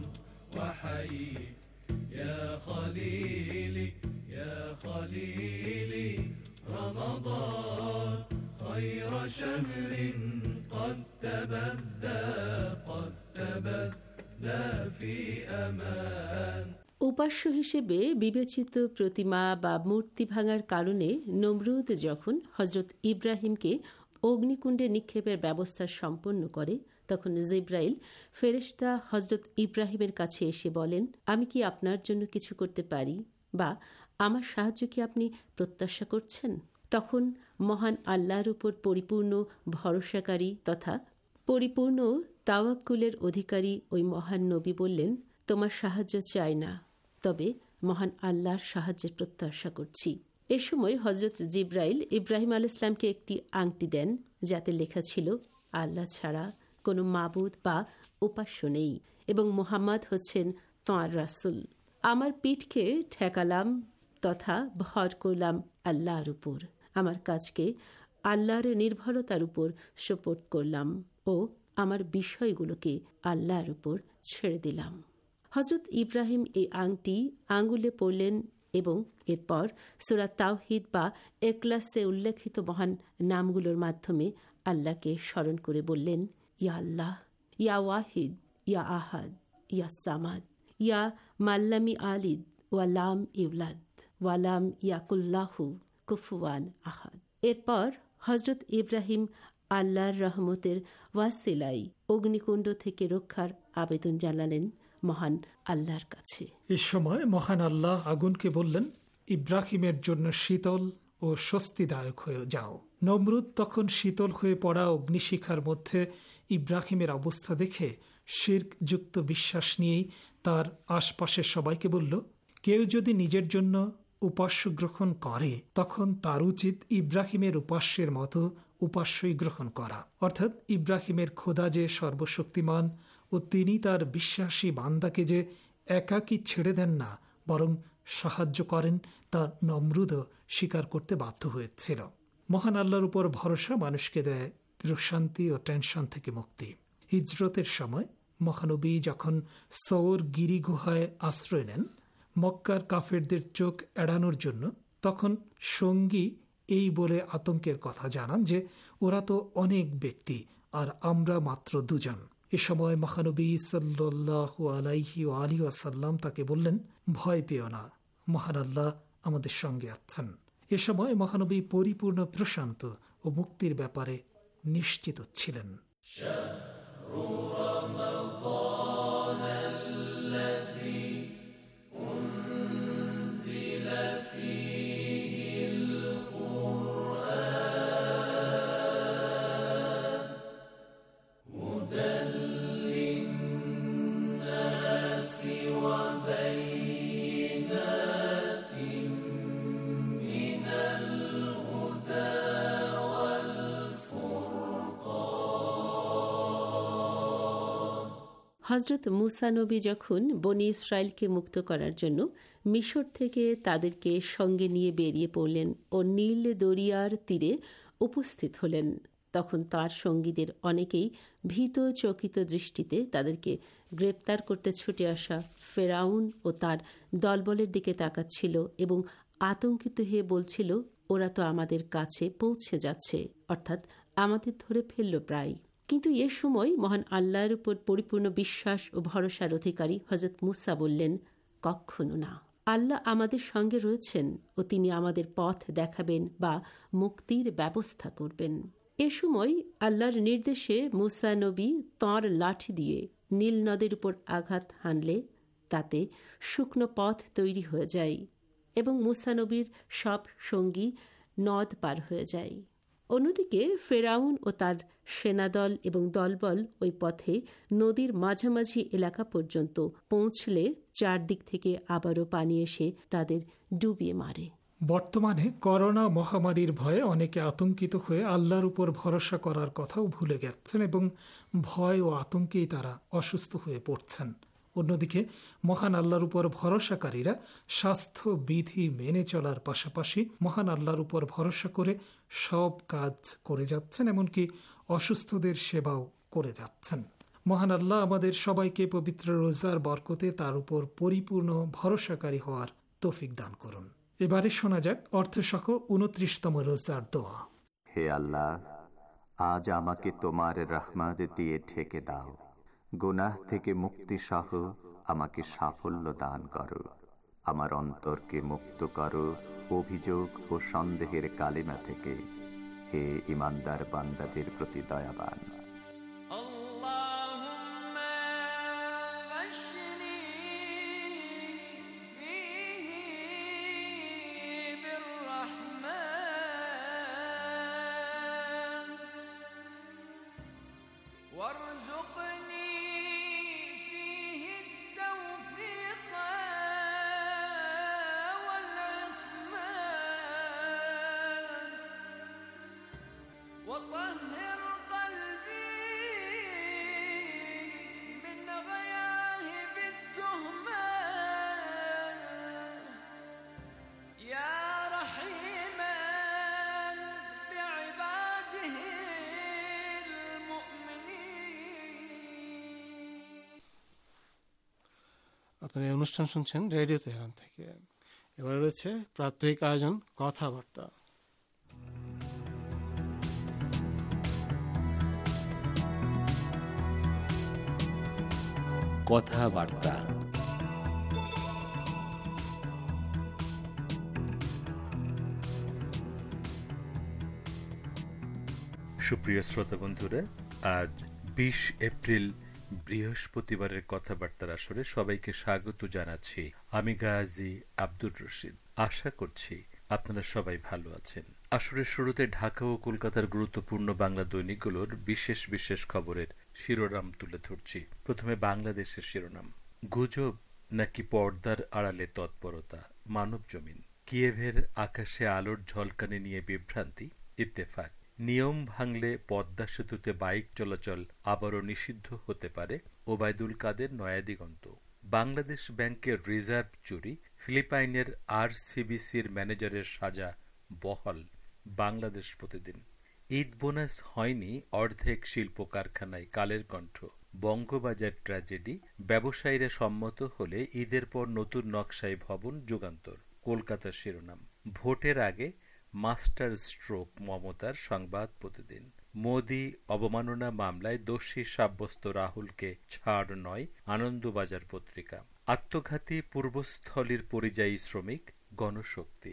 উপাস্য হিসেবে বিবেচিত প্রতিমা বা মূর্তি ভাঙার কারণে নমরুদ যখন হজরত ইব্রাহিমকে অগ্নিকুণ্ডে নিক্ষেপের ব্যবস্থা সম্পন্ন করে, তখন জিব্রাইল ফেরেশতা হজরত ইব্রাহিমের কাছে এসে বলেন, আমি কি আপনার জন্য কিছু করতে পারি বা আমার সাহায্য কি আপনি প্রত্যাশা করছেন? তখন মহান আল্লাহর উপর পরিপূর্ণ ভরসাকারী তথা পরিপূর্ণ তাওয়াক্কুলের অধিকারী ওই মহান নবী বললেন, তোমার সাহায্য চাই না, তবে মহান আল্লাহর সাহায্যের প্রত্যাশা করছি। এ সময় হজরত জিব্রাইল ইব্রাহিম আল ইসলামকে একটি আংটি দেন, যাতে লেখা ছিল, আল্লাহ ছাড়া কোনো মাবুদ বা উপাস্য নেই এবং মুহাম্মদ হচ্ছেন তাঁর রাসূল। আমার পিঠকে ঠেকালাম তথা ভর করলাম আল্লাহর উপর, আমার কাজকে আল্লাহর নির্ভরতার উপর সুপর্দ করলাম ও আমার বিষয়গুলোকে আল্লাহর উপর ছেড়ে দিলাম। হজরত ইব্রাহিম এই আংটি আঙ্গুলে পরলেন এবং এরপর সূরা তাওহীদ বা এখলাসে উল্লেখিত মহান নামগুলোর মাধ্যমে আল্লাহকে স্মরণ করে বললেন, ইয়া আল্লাহ, ইয়া ওয়াহিদ, ইয়া আহাদ, ইয়া সামাদ, ইয়া মাল্লামি আলিদ ওয়ালাম ইউলাদ ওয়ালাম ইয়াকুল্লাহু কুফুয়ান আহাদ। এরপর হজরত ইব্রাহিম আল্লাহর রহমতের ওয়াসিলাই অগ্নিকুণ্ড থেকে রক্ষার আবেদন জানালেন মহান আল্লাহর কাছে। এ সময় মহান আল্লাহ আগুনকে বললেন, ইব্রাহিমের জন্য শীতল ও স্বস্তিদায়ক হয়ে যাও। নমরুদ তখন শীতল হয়ে পড়া অগ্নিশিখার মধ্যে ইব্রাহিমের অবস্থা দেখে শিরক যুক্ত বিশ্বাস নিয়েই তার আশপাশের সবাইকে বলল, কেউ যদি নিজের জন্য উপাস্য গ্রহণ করে তখন তার উচিত ইব্রাহিমের উপাস্যের মতো উপাস্যই গ্রহণ করা, অর্থাৎ ইব্রাহিমের খোদা যে সর্বশক্তিমান ও তিনি তার বিশ্বাসী বান্দাকে যে একাকী ছেড়ে দেন না বরং সাহায্য করেন, তা নমরুদও স্বীকার করতে বাধ্য হয়েছিল। মহান আল্লাহর উপর ভরসা মানুষকে দেয় প্রশান্তি ও টেনশন থেকে মুক্তি। হিজরতের সময় মহানবী যখন সৌর গিরি গুহায় আশ্রয় নেন মক্কার কাফেরদের চোখ এড়ানোর জন্য, তখন সঙ্গী এই বলে আতঙ্কের কথা জানান যে ওরা তো অনেক ব্যক্তি আর আমরা মাত্র দুজন। এ সময় মহানবী সাল্লাল্লাহু আলাইহি ওয়া আলিহি ওয়াসাল্লাম তাকে বললেন, ভয় পেও না, মহান আল্লাহ আমাদের সঙ্গে আছেন। এ সময় মহানবী পরিপূর্ণ প্রশান্ত ও মুক্তির ব্যাপারে নিশ্চিত ছিলেন। হযরত মূসা নবী যখন বনী ইসরায়েলকে মুক্ত করার জন্য মিশর থেকে তাদেরকে সঙ্গে নিয়ে বেরিয়ে পড়লেন ও নীল দরিয়ার তীরে উপস্থিত হলেন, তখন তার সঙ্গীদের অনেকেই ভীত চকিত দৃষ্টিতে তাদেরকে গ্রেপ্তার করতে ছুটে আসা ফেরাউন ও তার দলবলের দিকে তাকাচ্ছিল এবং আতঙ্কিত হয়ে বলছিল, ওরা তো আমাদের কাছে পৌঁছে যাচ্ছে, অর্থাৎ আমাদের ধরে ফেলল প্রায়। কিন্তু এ সময় মহান আল্লাহর উপর পরিপূর্ণ বিশ্বাস ও ভরসার অধিকারী হযরত মূসা বললেন, কখনো না, আল্লাহ আমাদের সঙ্গে রয়েছেন ও তিনি আমাদের পথ দেখাবেন বা মুক্তির ব্যবস্থা করবেন। এ সময় আল্লাহর নির্দেশে মূসা নবী তাঁর লাঠি দিয়ে নীল নদের উপর আঘাত হানলে তাতে শুকনো পথ তৈরি হয়ে যায় এবং মূসা নবীর সব সঙ্গী নদ পার হয়ে যায়। অন্যদিকে ফেরাউন ও তার সেনাদল এবং দলবল ওই পথে নদীর মাঝামাঝি এলাকা পর্যন্ত পৌঁছলে চারদিক থেকে আবারও পানি এসে তাদের ডুবিয়ে মারে। বর্তমানে করোনা মহামারীর ভয়ে অনেকে আতঙ্কিত হয়ে আল্লাহর উপর ভরসা করার কথাও ভুলে গেছেন এবং ভয় ও আতঙ্কেই তারা অসুস্থ হয়ে পড়ছেন। অন্যদিকে মহান আল্লাহর উপর ভরসাকারীরা স্বাস্থ্য বিধি মেনে চলার পাশাপাশি মহান আল্লাহর উপর ভরসা করে সব কাজ করে যাচ্ছেন, এমনকি অসুস্থদের সেবাও করে যাচ্ছেন। মহান আল্লাহ আমাদের সবাইকে পবিত্র রোজার বরকতে তার উপর পরিপূর্ণ ভরসাকারী হওয়ার তৌফিক দান করুন। এবারে শোনা যাক অর্থসহ উনত্রিশতম রোজার দোয়া। হে আল্লাহ, আজ আমাকে তোমার রহমত দিয়ে ঢেকে দাও, গুনাহ থেকে মুক্তি সহ আমাকে সাফল্য দান করো, আমার অন্তরকে মুক্ত করো অভিযোগ ও সন্দেহের কালিমা থেকে, হে ইমানদার বান্দাদের প্রতি দয়াবান। আপনারা এই অনুষ্ঠান শুনছেন রেডিও তেহরান থেকে। এবারে রয়েছে প্রাত্যহিক আয়োজন কথাবার্তা। কথাবার্তা সুপ্রিয় শ্রোতা বন্ধুরা, আজ বিশ এপ্রিল বৃহস্পতিবারের কথাবার্তার আসরে সবাইকে স্বাগত জানাচ্ছি। আমি গাজী আব্দুর রশিদ। আশা করছি আপনারা সবাই ভালো আছেন। আসরের শুরুতে ঢাকা ও কলকাতার গুরুত্বপূর্ণ বাংলা দৈনিকগুলোর বিশেষ বিশেষ খবরের শিরোনাম তুলে ধরছি। প্রথমে বাংলাদেশের শিরোনাম। গুজব নাকি পর্দার আড়ালে তৎপরতা, মানব জমিন। কিয়েভের আকাশে আলোর ঝলকানি নিয়ে বিভ্রান্তি, ইত্তেফাক। নিয়ম ভাঙলে পদ্মা সেতুতে বাইক চলাচল আবারও নিষিদ্ধ হতে পারে, ওবায়দুল কাদের, নয়াদিগন্ত। বাংলাদেশ ব্যাংকের রিজার্ভ চুরি, ফিলিপাইনের আর সিবিসির ম্যানেজারের সাজা বহাল, বাংলাদেশ প্রতিদিন। ঈদ বোনাস হয়নি অর্ধেক শিল্প কারখানায়, কালের কণ্ঠ। বঙ্গবাজার ট্র্যাজেডি, ব্যবসায়ীরা সম্মত হলে ঈদের পর নতুন নকশায় ভবন, যুগান্তর। কলকাতার শিরোনাম। ভোটের আগে মাস্টার স্ট্রোক মমতার সংবাদ প্রতিদিন। মোদি অবমাননা মামলায় দোষী সাব্যস্ত রাহুলকে ছাড় নয়, আনন্দবাজার পত্রিকা। আত্মঘাতী পূর্বস্থলীর পরিযায়ী শ্রমিক, গণশক্তি।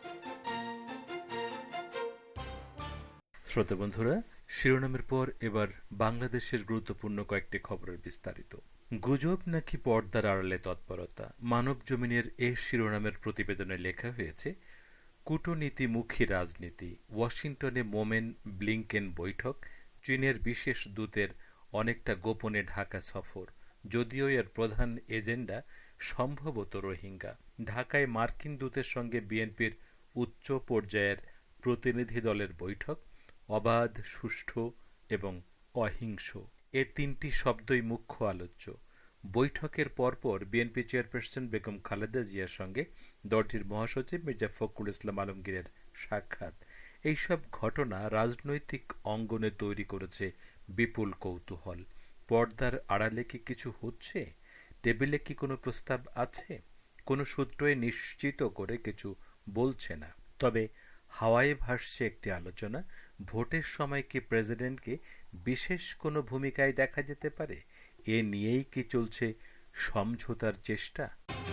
শ্রোতা বন্ধুরা, শিরোনামের পর এবার বাংলাদেশের গুরুত্বপূর্ণ কয়েকটি খবরের বিস্তারিত। গুজব নাকি পর্দার আড়ালে তৎপরতা, মানব জমিনের এ শিরোনামের প্রতিবেদনে লেখা হয়েছে, কূটনীতিমুখী রাজনীতি, ওয়াশিংটনে মোমেন ব্লিংকেন বৈঠক, চীনের বিশেষ দূতের অনেকটা গোপনে ঢাকা সফর, যদিও এর প্রধান এজেন্ডা সম্ভবত রোহিঙ্গা। ঢাকায় মার্কিন দূতের সঙ্গে বিএনপির উচ্চ পর্যায়ের প্রতিনিধি দলের বৈঠক, অবাধ, সুষ্ঠু এবং অহিংস, এ তিনটি শব্দই মুখ্য আলোচ্য। বৈঠকের পরপর বিএনপি চেয়ারপারসন বেগম খালেদা জিয়ার সঙ্গে দলটির মহাসচিব মির্জা ফখরুল ইসলাম আলমগীরের সাক্ষাৎ। এইসব ঘটনা রাজনৈতিক অঙ্গনে তৈরি করেছে বিপুল কৌতূহল। পর্দার আড়ালে কি কিছু হচ্ছে? টেবিলে কি কোনো প্রস্তাব আছে? কোনো সূত্রই নিশ্চিত করে কিছু বলছে না। তবে হাওয়ায় ভাসছে একটি আলোচনা, ভোটের সময় কি প্রেসিডেন্টকে বিশেষ কোনো ভূমিকায় দেখা যেতে পারে? এ নিয়েই কি চলছে সমঝোতার চেষ্টা?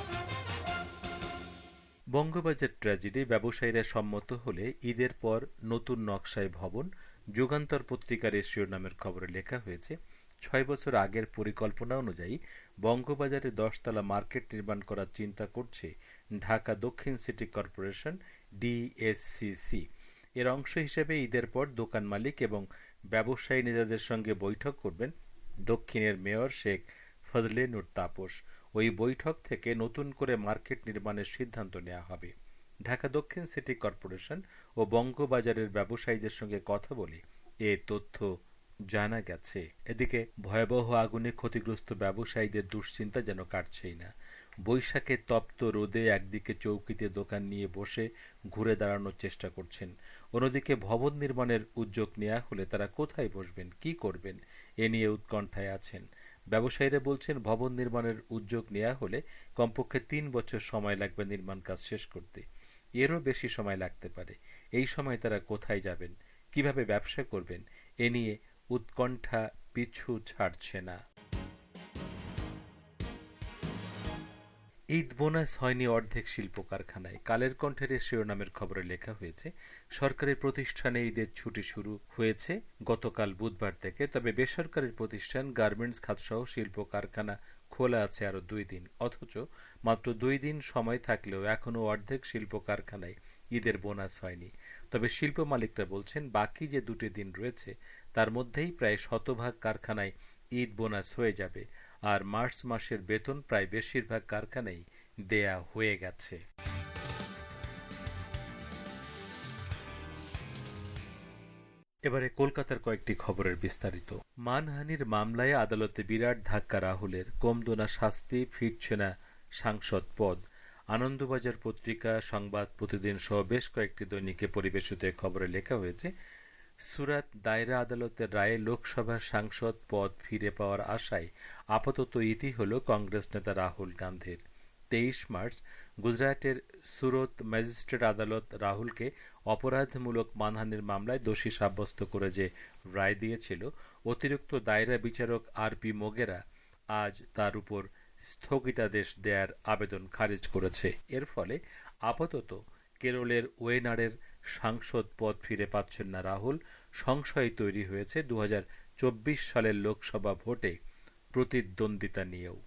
বঙ্গবাজার ট্র্যাজেডি, ব্যবসায়ীরা সম্মত হলে ঈদের পর নতুন নকশায় ভবন, যুগান্তর পত্রিকার এ শিরোনামের খবরে লেখা হয়েছে, ছয় বছর আগের পরিকল্পনা অনুযায়ী বঙ্গবাজারে দশতলা মার্কেট নির্মাণ করার চিন্তা করছে ঢাকা দক্ষিণ সিটি কর্পোরেশন, ডিএসসিসি। এর অংশ হিসেবে ঈদের পর দোকান মালিক এবং ব্যবসায়ী নেতাদের সঙ্গে বৈঠক করবেন দক্ষিণের মেয়র শেখ ফজলে নূর তাপস। ওই বৈঠক থেকে নতুন করে মার্কেট নির্মাণের সিদ্ধান্ত নেওয়া হবে। ঢাকা দক্ষিণ সিটি কর্পোরেশন ও বঙ্গবাজারের ব্যবসায়ীদের সঙ্গে কথা বলে এ তথ্য জানা গেছে। এদিকে ভয়াবহ আগুনে ক্ষতিগ্রস্ত ব্যবসায়ীদের দুশ্চিন্তা যেন কাটছেই না। বৈশাখে তপ্ত রোদে একদিকে চৌকিতে দোকান নিয়ে বসে ঘুরে দাঁড়ানোর চেষ্টা করছেন, অন্যদিকে ভবন নির্মাণের উদ্যোগ নেওয়া হলে তারা কোথায় বসবেন, কি করবেন, এ নিয়ে উৎকণ্ঠায় আছেন। ব্যবসায়ীরা বলছেন, ভবন নির্মাণের উদ্যোগ নেওয়া হলে কমপক্ষে তিন বছর সময় লাগবে নির্মাণ কাজ শেষ করতে, এরও বেশি সময় লাগতে পারে। এই সময় তারা কোথায় যাবেন, কিভাবে ব্যবসা করবেন, এ নিয়ে উৎকণ্ঠা পিছু ছাড়ছে না। ঈদ বোনাস হয়নি অর্ধেক শিল্প কারখানায়, কালের কণ্ঠের শিরোনামের খবরে লেখা হয়েছে, সরকারি প্রতিষ্ঠানে ঈদের ছুটি শুরু হয়েছে গতকাল বুধবার থেকে, তবে বেসরকারি প্রতিষ্ঠান, গার্মেন্টস খাতসহ শিল্প কারখানা খোলা আছে আরো দুই দিন। অথচ মাত্র দুই দিন সময় থাকলেও এখনও অর্ধেক শিল্প কারখানায় ঈদের বোনাস হয়নি। তবে শিল্প মালিকরা বলছেন, বাকি যে দুটি দিন রয়েছে তার মধ্যেই প্রায় শতভাগ কারখানায় ঈদ বোনাস হয়ে যাবে, আর মার্চ মাসের বেতন প্রায় বেশিরভাগ কারখানায় দেয়া হয়ে গেছে। এবারে কলকাতার কয়েকটি খবরের বিস্তারিত। মানহানির মামলায় আদালতে বিরাট ধাক্কা রাহুলের, কমদোনা শাস্তি, ফিরছে না সাংসদ পদ। আনন্দবাজার পত্রিকা, সংবাদ প্রতিদিন সহ বেশ কয়েকটি দৈনিকে পরিবেশিত খবরে লেখা হয়েছে, সুরাত দায়রা আদালতের রায়ে লোকসভার সাংসদ পদ ফিরে পাওয়ার আশায় আপাতত ইতি হল কংগ্রেস নেতা রাহুল গান্ধীর। তেইশ মার্চ গুজরাটের সুরত ম্যাজিস্ট্রেট আদালত রাহুলকে অপরাধমূলক মানহানির মামলায় দোষী সাব্যস্ত করে যে রায় দিয়েছিল, অতিরিক্ত দায়রা বিচারক আর পি মোগেরা আজ তার উপর স্থগিতাদেশ দেয়ার আবেদন খারিজ করেছে। এর ফলে আপাতত কেরলের ওয়েনারের সাংসদ পদ ফিরে পাচ্ছেন না রাহুল। সংশয় তৈরি হয়েছে দু হাজার চব্বিশ সালের লোকসভা ভোটে প্রতিদ্বন্দ্বিতা নিয়েও।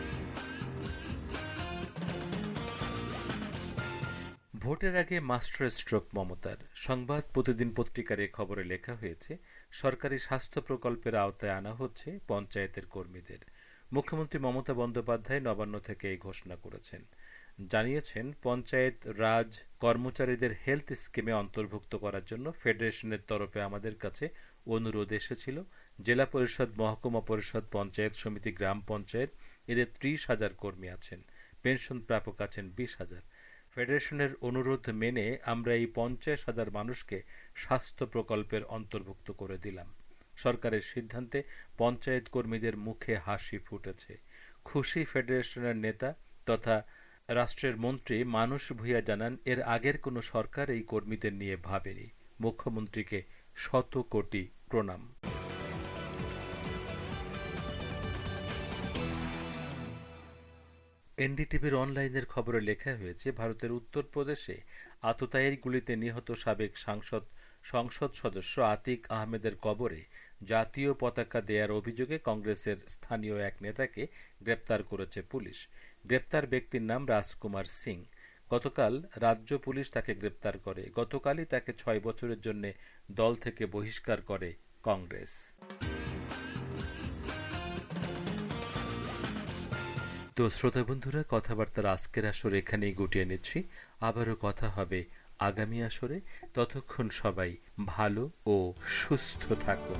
ভোটের আগে মাস্টার স্ট্রোক মমতার, সংবাদ প্রতিদিন পত্রিকার এ খবরে লেখা হয়েছে, সরকারি স্বাস্থ্য প্রকল্পের আওতায় আনা হচ্ছে পঞ্চায়েতের কর্মীদের। মুখ্যমন্ত্রী মমতা বন্দ্যোপাধ্যায় নবান্ন থেকে এই ঘোষণা করেছেন। জানিয়েছেন, পঞ্চায়েত রাজ কর্মচারীদের হেলথ স্কিমে অন্তর্ভুক্ত করার জন্য ফেডারেশনের তরফে আমাদের কাছে অনুরোধ এসেছিল। জেলা পরিষদ, মহকুমা পরিষদ, পঞ্চায়েত সমিতি, গ্রাম পঞ্চায়েত, এদের ত্রিশ হাজার কর্মী আছেন, পেনশন প্রাপক আছেন বিশ হাজার। ফেডারেশনের অনুরোধ মেনে আমরা এই পঞ্চাশ হাজার মানুষকে স্বাস্থ্য প্রকল্পের অন্তর্ভুক্ত করে দিলাম। সরকারের সিদ্ধান্তে পঞ্চায়েত কর্মীদের মুখে হাসি ফুটেছে। খুশি ফেডারেশনের নেতা তথা রাষ্ট্রের মন্ত্রী মানস ভূঁইয়া জানান, এর আগের কোনো সরকার এই কর্মীদের নিয়ে ভাবেনি। মুখ্যমন্ত্রীকে শত কোটি প্রণাম। এনডিটিভির অনলাইনের খবরে লেখা হয়েছে, ভারতের উত্তরপ্রদেশে আততায়ীর গুলিতে নিহত সাবেক সাংসদ সংসদ সদস্য আতিক আহমেদের কবরে জাতীয় পতাকা দেয়ার অভিযোগে কংগ্রেসের স্থানীয় এক নেতাকে গ্রেপ্তার করেছে পুলিশ। গ্রেপ্তার ব্যক্তির নাম রাজকুমার সিং। গতকাল রাজ্য পুলিশ তাকে গ্রেপ্তার করে। গতকালই তাকে ছয় বছরের জন্য দল থেকে বহিষ্কার করে কংগ্রেস। তো শ্রোতা বন্ধুরা, কথাবার্তার আজকের আসরে এখানেই গুটিয়ে নিচ্ছি। আবারও কথা হবে আগামী আসরে। ততক্ষণ সবাই ভালো ও সুস্থ থাকুন।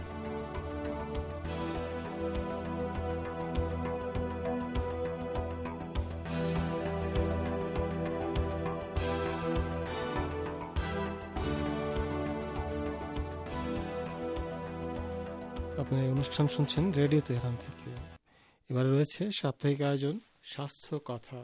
আপনারা এই অনুষ্ঠান শুনছেন রেডিও তেহরান থেকে। এবারে রয়েছে সাপ্তাহিক আয়োজন স্বাস্থ্য কথা।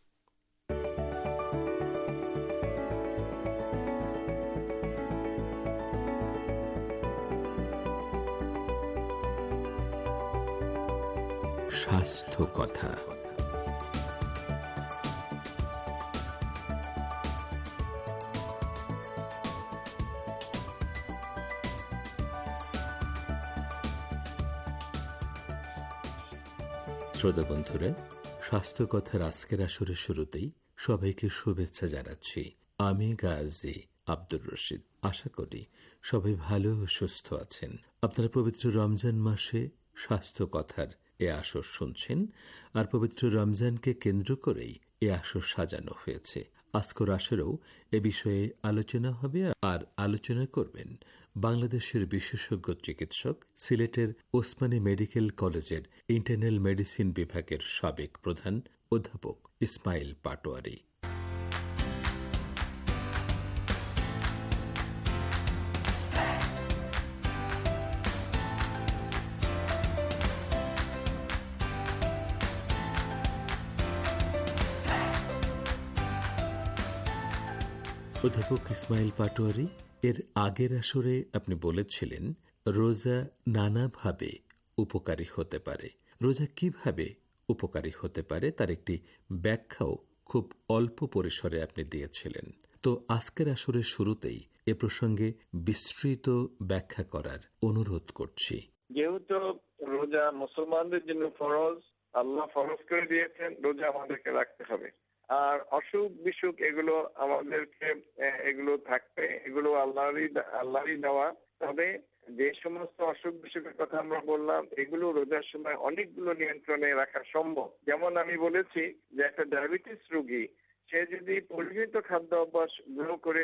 স্বাস্থ্য কথা। শ্রোতা বন্ধুরা, স্বাস্থ্য কথার আজকের আসরের শুরুতেই সবাইকে শুভেচ্ছা জানাচ্ছি। আমি গাজী আব্দুর রশিদ। আশা করি সবাই ভালো ও সুস্থ আছেন। আপনারা পবিত্র রমজান মাসে স্বাস্থ্য কথার এ আসর শুনছেন, আর পবিত্র রমজানকে কেন্দ্র করেই এ আসর সাজানো হয়েছে। আজকের আসরেও এ বিষয়ে আলোচনা হবে, আর আলোচনা করবেন বাংলাদেশের বিশেষজ্ঞ চিকিৎসক, সিলেটের Osmani medical college internal medicine বিভাগের সাবেক প্রধান অধ্যাপক ইসমাইল পাটোয়ারি। অধ্যাপক ইসমাইল পাটোয়ারি, এর আগের আসরে আপনি বলেছিলেন রোজা নানাভাবে উপকারী হতে পারে। রোজা কিভাবে উপকারী হতে পারে তার একটি ব্যাখ্যাও খুব অল্প পরিসরে আপনি দিয়েছিলেন। তো আজকের আসরের শুরুতেই এ প্রসঙ্গে বিস্তৃত ব্যাখ্যা করার অনুরোধ করছি। যেহেতু রোজা মুসলমানদের জন্য ফরজ, আল্লাহ ফরজ করে দিয়েছেন, রোজা আমাদেরকে রাখতে হবে। আর অসুখ বিসুখ এগুলো আমাদেরকে এগুলো থাকবে, এগুলো আল্লাহরই আল্লাহরই দেওয়া। তবে যে সমস্ত অসুখ বিসুখের কথা আমরা বললাম, এগুলো রোজার সময় অনেকগুলো নিয়ন্ত্রণে রাখা সম্ভব। যেমন আমি বলেছি যে একটা ডায়াবেটিস রোগী, সে যদি পরিমিত খাদ্য অভ্যাস গ্রহণ করে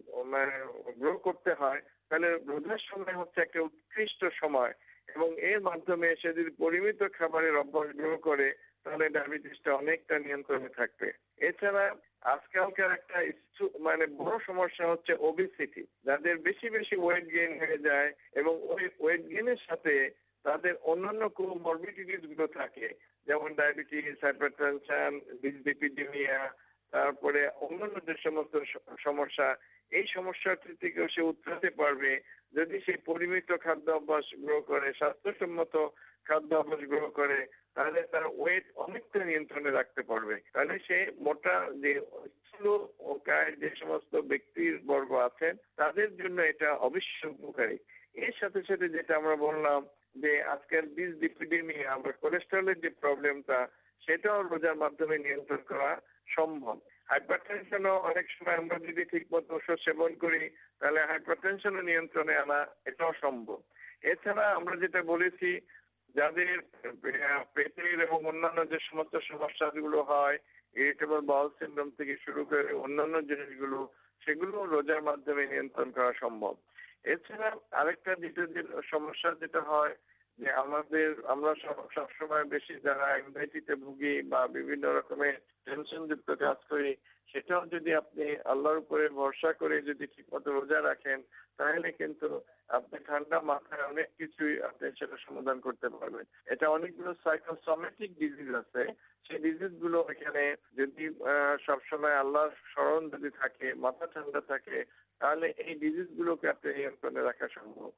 গ্রো করতে হয়, তাহলে রোজার সময় হচ্ছে একটা উৎকৃষ্ট সময়, এবং এর মাধ্যমে সে যদি পরিমিত খাবারের অভ্যাস গ্রহণ করে তাহলে ডায়াবেটিসটা অনেকটা নিয়ন্ত্রণে থাকবে। এছাড়া আজকালকার একটা মানে বড় সমস্যা হচ্ছে ওবেসিটি, যাদের বেশি বেশি ওয়েট গেইন হয়ে যায়, এবং ওই ওয়েট গেইনের সাথে তাদের অন্যান্য কোমরবিডিটিস গুলো থাকে, যেমন ডায়াবেটিস, হাইপারটেনশন, ডিসলিপিডিমিয়া, তারপরে অন্যান্য যে সমস্ত সমস্যা, এই সমস্যাটি থেকে সে উতরাতে পারবে যদি সে পরিমিত খাদ্য অভ্যাস গ্রহণ করে, স্বাস্থ্যসম্মত খাদ্য অভ্যাস গ্রহণ করে, তাহলে তার ওয়েট অনেকটা নিয়ন্ত্রণে রাখতে পারবে। তাহলে সে মোটা যে স্থূলকায় যে সমস্ত ব্যক্তির বর্গ আছেন তাদের জন্য এটা অবশ্যই উপকারী। এর সাথে সাথে যেটা আমরা বললাম যে আজকাল ডিসলিপিডিমিয়া বা কোলেস্টেরলের যে প্রবলেমটা, সেটাও রোজার মাধ্যমে নিয়ন্ত্রণ করা সম্ভব। হাইপারটেনশনও অনেক সময় আমরা যদি ঠিক মতো ওষুধ সেবন করি তাহলে হাইপারটেনশনও নিয়ন্ত্রণে আনা এটাও সম্ভব। এছাড়া আমরা যেটা বলেছি, যাদের পেটের এবং অন্যান্য যে সমস্ত সমস্যাগুলো হয়, ইরিটেবল বাউল সিনড্রোম থেকে শুরু করে অন্যান্য জিনিসগুলো, সেগুলো রোজার মাধ্যমে নিয়ন্ত্রণ করা সম্ভব। এছাড়া আরেকটা যেটা সমস্যা যেটা হয় যে আমাদের আমরা সবসময় বেশি যারা অ্যাংজাইটিতে ভুগি বা বিভিন্ন রকমের টেনশন যুক্ত কাজ করি, সেটাও যদি আপনি আল্লাহর উপরে ভরসা করে যদি ঠিকমতো রোজা রাখেন, তাহলে কিন্তু আপনি ঠান্ডা মাথায় অনেক কিছুই আপনি সেটা সমাধান করতে পারবেন। এটা অনেকগুলো সাইকোসোমেটিক ডিজিজ আছে, সেই ডিজিজ গুলো এখানে যদি সবসময় আল্লাহর স্মরণ যদি থাকে, মাথা ঠান্ডা থাকে, তাহলে এই ডিজিজ গুলোকে আপনি নিয়ন্ত্রণে রাখা সম্ভব।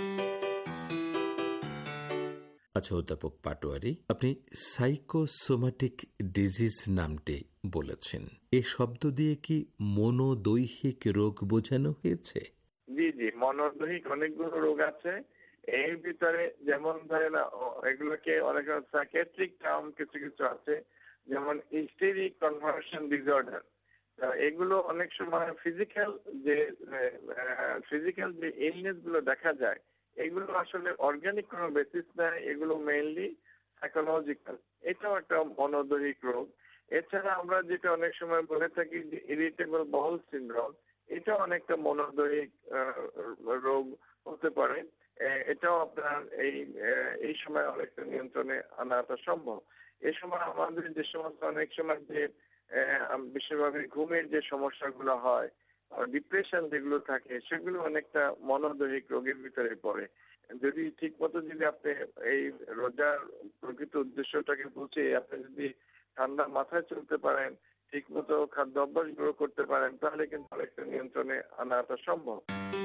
আচ্ছা অধ্যাপক পাটোয়ারি, আপনি সাইকোসোমাটিক ডিজিজ নামটি বলেছেন, এই শব্দ দিয়ে কি মনোদৈহিক রোগ বোঝানো হয়েছে? জি জি, মনোদৈহিক অনেকগুলো রোগ আছে। এর ভিতরে যেমন ধরেন এগুলোকে অনেক সাইকিয়াট্রিক টার্ম কিছু কিছু আছে, যেমন হিস্টেরিক কনভার্সন ডিসঅর্ডার। এগুলো অনেক সময় ফিজিক্যাল যে ফিজিক্যাল যে ইলনেস গুলো দেখা যায়, এগুলো আসলে অর্গানিক কোনো বেসিস নাই, এগুলো মেইনলি সাইকোলজিক্যাল। এটাও একটা মনোদৈহিক রোগ। এছাড়া আমরা যেটা অনেক সময় বলে থাকি যে ইরিটেবল বাউল সিনড্রোম, এটা অনেকটা মনোদৈহিক রোগ হতে পারে। এটাও আপনার এই এই সময় অনেকটা নিয়ন্ত্রণে আনাটা সম্ভব। এই সময় আমাদের যে সমস্ত অনেক সময় যে বিশেষভাবে ঘুমের যে সমস্যাগুলো হয়, ডিপ্রেশন যেগুলো থাকে, সেগুলো অনেকটা মনোদৈহিক রোগের ভিতরে পড়ে। যদি ঠিক মতো যদি আপনি এই রোজার প্রকৃত উদ্দেশ্যটাকে বুঝে আপনি যদি ঠান্ডা মাথায় চলতে পারেন, ঠিক মতো খাদ্য অভ্যাস গ্রহণ করতে পারেন, তাহলে কিন্তু অনেকটা নিয়ন্ত্রণে আনাটা সম্ভব।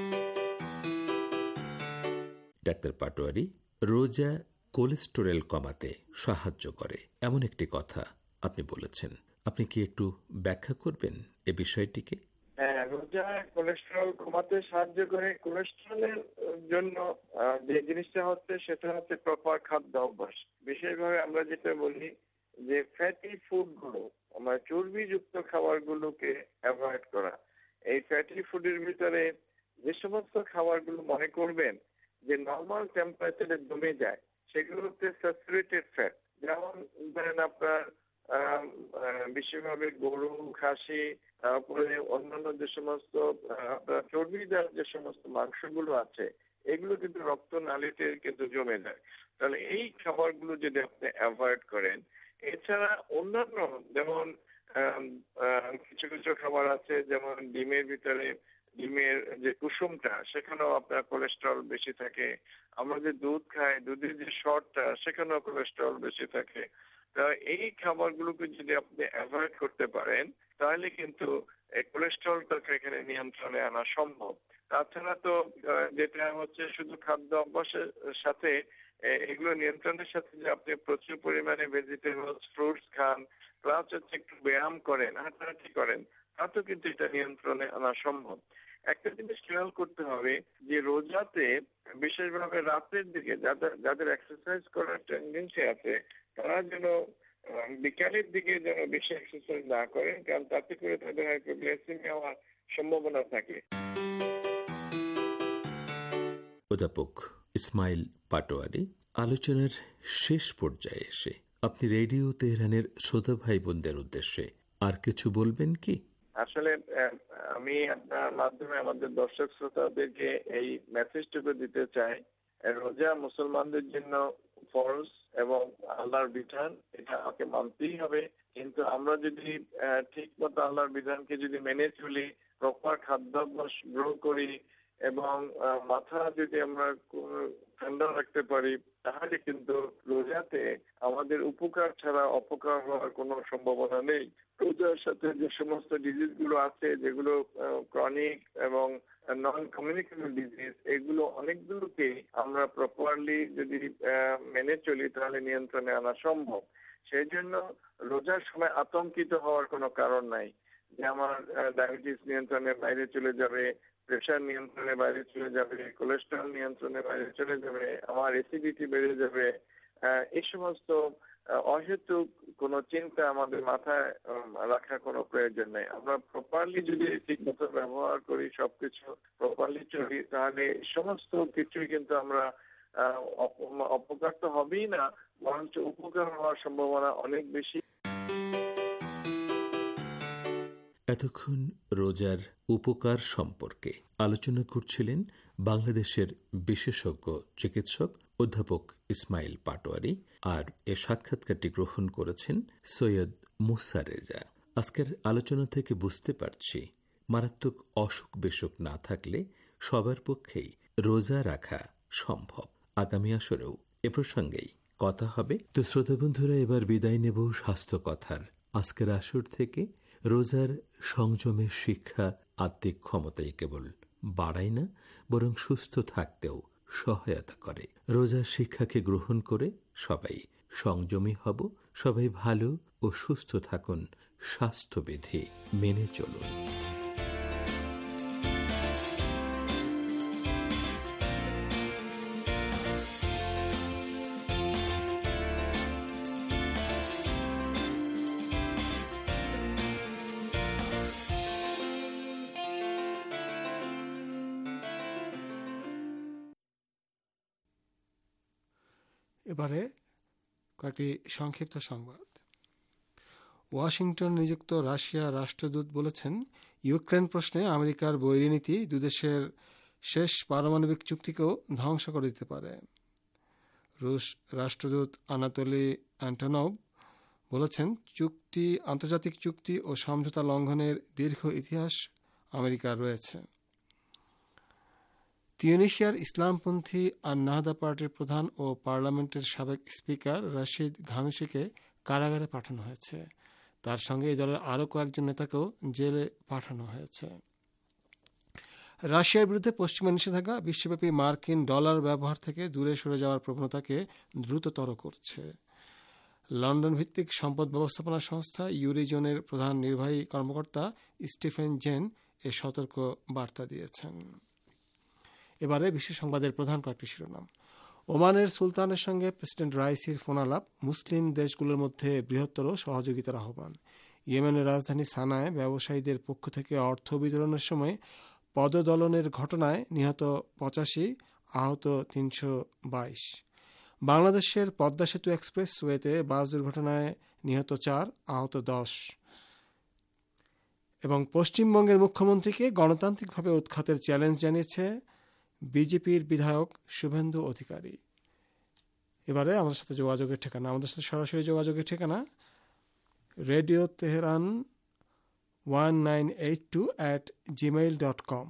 ডাক্তার পাটোয়ারি, রোজা কোলেস্টেরল কমাতে সাহায্য করে এমন একটি কথা আপনি বলেছেন, আপনি কি একটু ব্যাখ্যা করবেন এ বিষয়টিকে? হ্যাঁ, রোজা কোলেস্টেরল কমাতে সাহায্য করে। কোলেস্টেরলের জন্য যে জিনিসটা হচ্ছে সেটা হচ্ছে প্রপার খাদ্য অভ্যাস। বিশেষভাবে আমরা যেটা বলি যে ফ্যাটি ফুড গুলো, আমরা চর্বিযুক্ত খাবার গুলোকে অ্যাভয়েড করা। এই ফ্যাটি ফুডের ভিতরে যে সমস্ত খাবারগুলো মনে করবেন যে নর্মাল টেম্পারেচারে জমে যায়, সেগুলো হচ্ছে স্যাচুরেটেড ফ্যাট। যেমন ধরেন আপনার বিশেষভাবে গরু, খাসি, তারপরে অন্যান্য যে সমস্ত আপনার চর্বিদার যে সমস্ত মাংসগুলো আছে, এগুলো কিন্তু রক্ত নালীতে কিন্তু জমে যায়। তাহলে এই খাবারগুলো যদি আপনি অ্যাভয়েড করেন, এছাড়া অন্যান্য যেমন কিছু কিছু খাবার আছে, যেমন ডিমের ভিতরে ডিমের যে কুসুমটা, সেখানেও আপনার কোলেস্টেরল বেশি থাকে। আমরা যে দুধ খাই, দুধের যে সরটা, সেখানেও কোলেস্টেরল বেশি থাকে। তা এই খাবারগুলোকে যদি আপনি অ্যাভয়েড করতে পারেন, তাহলে কিন্তু এই কোলেস্টেরলটাকে এখানে নিয়ন্ত্রণে আনা সম্ভব। তাছাড়া তো যেটা হচ্ছে শুধু খাদ্য অভ্যাসের সাথে, এগুলো নিয়ন্ত্রণের সাথে যে আপনি প্রচুর পরিমাণে ভেজিটেবলস, ফ্রুটস খান, প্লাস হচ্ছে একটু ব্যায়াম করেন, হাঁটাহাঁটি করেন, তাতেও কিন্তু এটা নিয়ন্ত্রণে আনা সম্ভব। একটা জিনিস খেয়াল করতে হবে যে রোজাতে বিশেষভাবে রাতের দিকে যাদের যাদের এক্সারসাইজ করার টেন্ডেন্সি আছে, তারা যেন বিকালের দিকে যেন বেশি এক্সারসাইজ না করেন, কারণ তাতে করে তাদের হাইপোগ্লাইসেমিয়া হওয়ার সম্ভাবনা থাকে। অধ্যাপক ইসমাইল পাটোয়ারি, আলোচনার শেষ পর্যায়ে এসে আপনি রেডিও তেহরানের শ্রোতা ভাই বোনদের উদ্দেশ্যে আর কিছু বলবেন কি? আসলে আমি আপনার মাধ্যমে আমাদের দর্শক শ্রোতাদেরকে এই মেসেজটুকু দিতে চাই, রোজা মুসলমানদের জন্য ফরজ এবং আল্লাহর বিধান, এটা আমাকে মানতেই হবে। কিন্তু আমরা যদি ঠিক মতো আল্লাহর বিধানকে যদি মেনে চলি, প্রপার খাদ্যাভ্যাস গ্রহণ করি এবং মাথা যদি আমরা ঠান্ডা রাখতে পারি, তাহলে কিন্তু রোজাতে আমাদের উপকার ছাড়া অপকার হওয়ার কোনো সম্ভাবনা নেই। রোজার সাথে যে সমস্ত ডিজিজ গুলো আছে, যেগুলো ক্রনিক এবং নন কমিউনিকেবল ডিজিজ, এগুলো অনেকগুলোকে আমরা প্রপারলি যদি মেনে চলি, তাহলে নিয়ন্ত্রণে আনা সম্ভব। সেই জন্য রোজার সময় আতঙ্কিত হওয়ার কোনো কারণ নাই যে আমার ডায়াবেটিস নিয়ন্ত্রণের বাইরে চলে যাবে, প্রেশার নিয়ন্ত্রণের বাইরে চলে যাবে, কোলেস্টেরল নিয়ন্ত্রণের বাইরে চলে যাবে, আমার অ্যাসিডিটি বেড়ে যাবে। এই সমস্ত অহেতুক কোনো চিন্তা আমাদের মাথায় রাখার কোনো প্রয়োজন নেই। আমরা প্রপারলি যদি ঠিক মতো ব্যবহার করি, সবকিছু প্রপারলি চলি, তাহলে সমস্ত কিছুই কিন্তু আমরা অপকার তো হবেই না, বরঞ্চ উপকার হওয়ার সম্ভাবনা অনেক বেশি। এতক্ষণ রোজার উপকার সম্পর্কে আলোচনা করছিলেন বাংলাদেশের বিশেষজ্ঞ চিকিৎসক অধ্যাপক ইসমাইল পাটোয়ারি, আর এ সাক্ষাৎকারটি গ্রহণ করেছেন সৈয়দ মুসা রেজা। আজকের আলোচনা থেকে বুঝতে পারছি মারাত্মক অসুখ বিসুখ না থাকলে সবার পক্ষেই রোজা রাখা সম্ভব। আগামী আসরেও এ প্রসঙ্গেই কথা হবে। তো শ্রোতা বন্ধুরা, এবার বিদায় নেব স্বাস্থ্য কথার আজকের আসর থেকে। রোজার সংযমের শিক্ষা আত্মিক ক্ষমতাই কেবল বাড়ায় না, বরং সুস্থ থাকতেও সহায়তা করে। রোজার শিক্ষাকে গ্রহণ করে সবাই সংযমী হব, সবাই ভালো ও সুস্থ থাকুন, স্বাস্থ্যবিধি মেনে চলুন। এবারে কয়েকটি সংক্ষিপ্ত সংবাদ। ওয়াশিংটন নিযুক্ত রাশিয়া রাষ্ট্রদূত বলেছেন, ইউক্রেন প্রশ্নে আমেরিকার বৈরীনীতি দুদেশের শেষ পারমাণবিক চুক্তিকেও ধ্বংস করে দিতে পারে। রুশ রাষ্ট্রদূত আনাতোলি অ্যান্টনভ বলেছেন, চুক্তি আন্তর্জাতিক চুক্তি ও সমঝোতা লঙ্ঘনের দীর্ঘ ইতিহাস আমেরিকার রয়েছে। তিউনিশিয়ার ইসলামপন্থী আর নাহদা পার্টির প্রধান ও পার্লামেন্টের সাবেক স্পিকার রাশিদ ঘানুশিকে কারাগারে পাঠানো হয়েছে। তার সঙ্গে এই দলের আরও কয়েকজন নেতাকেও জেলে পাঠানো হয়েছে। রাশিয়ার বিরুদ্ধে পশ্চিমা নিষেধাজ্ঞা বিশ্বব্যাপী মার্কিন ডলার ব্যবহার থেকে দূরে সরে যাওয়ার প্রবণতাকে দ্রুততর করছে। লন্ডন ভিত্তিক সম্পদ ব্যবস্থাপনা সংস্থা ইউরিজোনের প্রধান নির্বাহী কর্মকর্তা স্টিফেন জেন এ সতর্ক বার্তা দিয়েছেন। এবারে বিশ্ব সংবাদের প্রধান কয়েকটি শিরোনাম। ওমানের সুলতানের সঙ্গে প্রেসিডেন্ট রাইসির ফোনালাপ, মুসলিম দেশগুলোর মধ্যে বৃহত্তর সহযোগিতার আহ্বান। ইয়েমেনের রাজধানী সানায় ব্যবসায়ীদের পক্ষ থেকে অর্থ বিতরণের সময় পদদলনের ঘটনায় নিহত পঁচাশি, আহত তিনশো বাইশ। বাংলাদেশের পদ্মা সেতু এক্সপ্রেস ওয়েতে বাস দুর্ঘটনায় নিহত চার, আহত দশ। এবং পশ্চিমবঙ্গের মুখ্যমন্ত্রীকে গণতান্ত্রিকভাবে উৎখাতের চ্যালেঞ্জ জানিয়েছে বিজেপির বিধায়ক শুভেন্দু অধিকারী। এবারে আমাদের সাথে যোগাযোগের ঠিকানা, আমাদের সাথে সরাসরি যোগাযোগের ঠিকানা radio Tehran one nine eight two at Gmail dot com.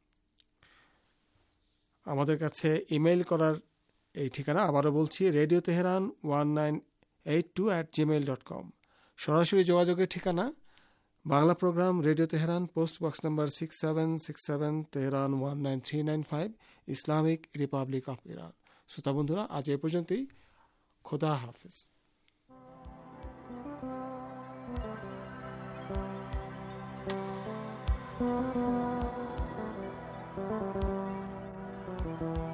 আমাদের কাছে ইমেইল করার এই ঠিকানা আবারও বলছি, radio Tehran one nine eight two at Gmail dot com. সরাসরি যোগাযোগের ঠিকানা Bangla program radio Tehran, post box number six seven six seven Tehran one nine three nine five, Islamic Republic of Iran. শ্রোতা বন্ধুরা, আজ এ পর্যন্তই। খোদা হাফিজ। Thank you.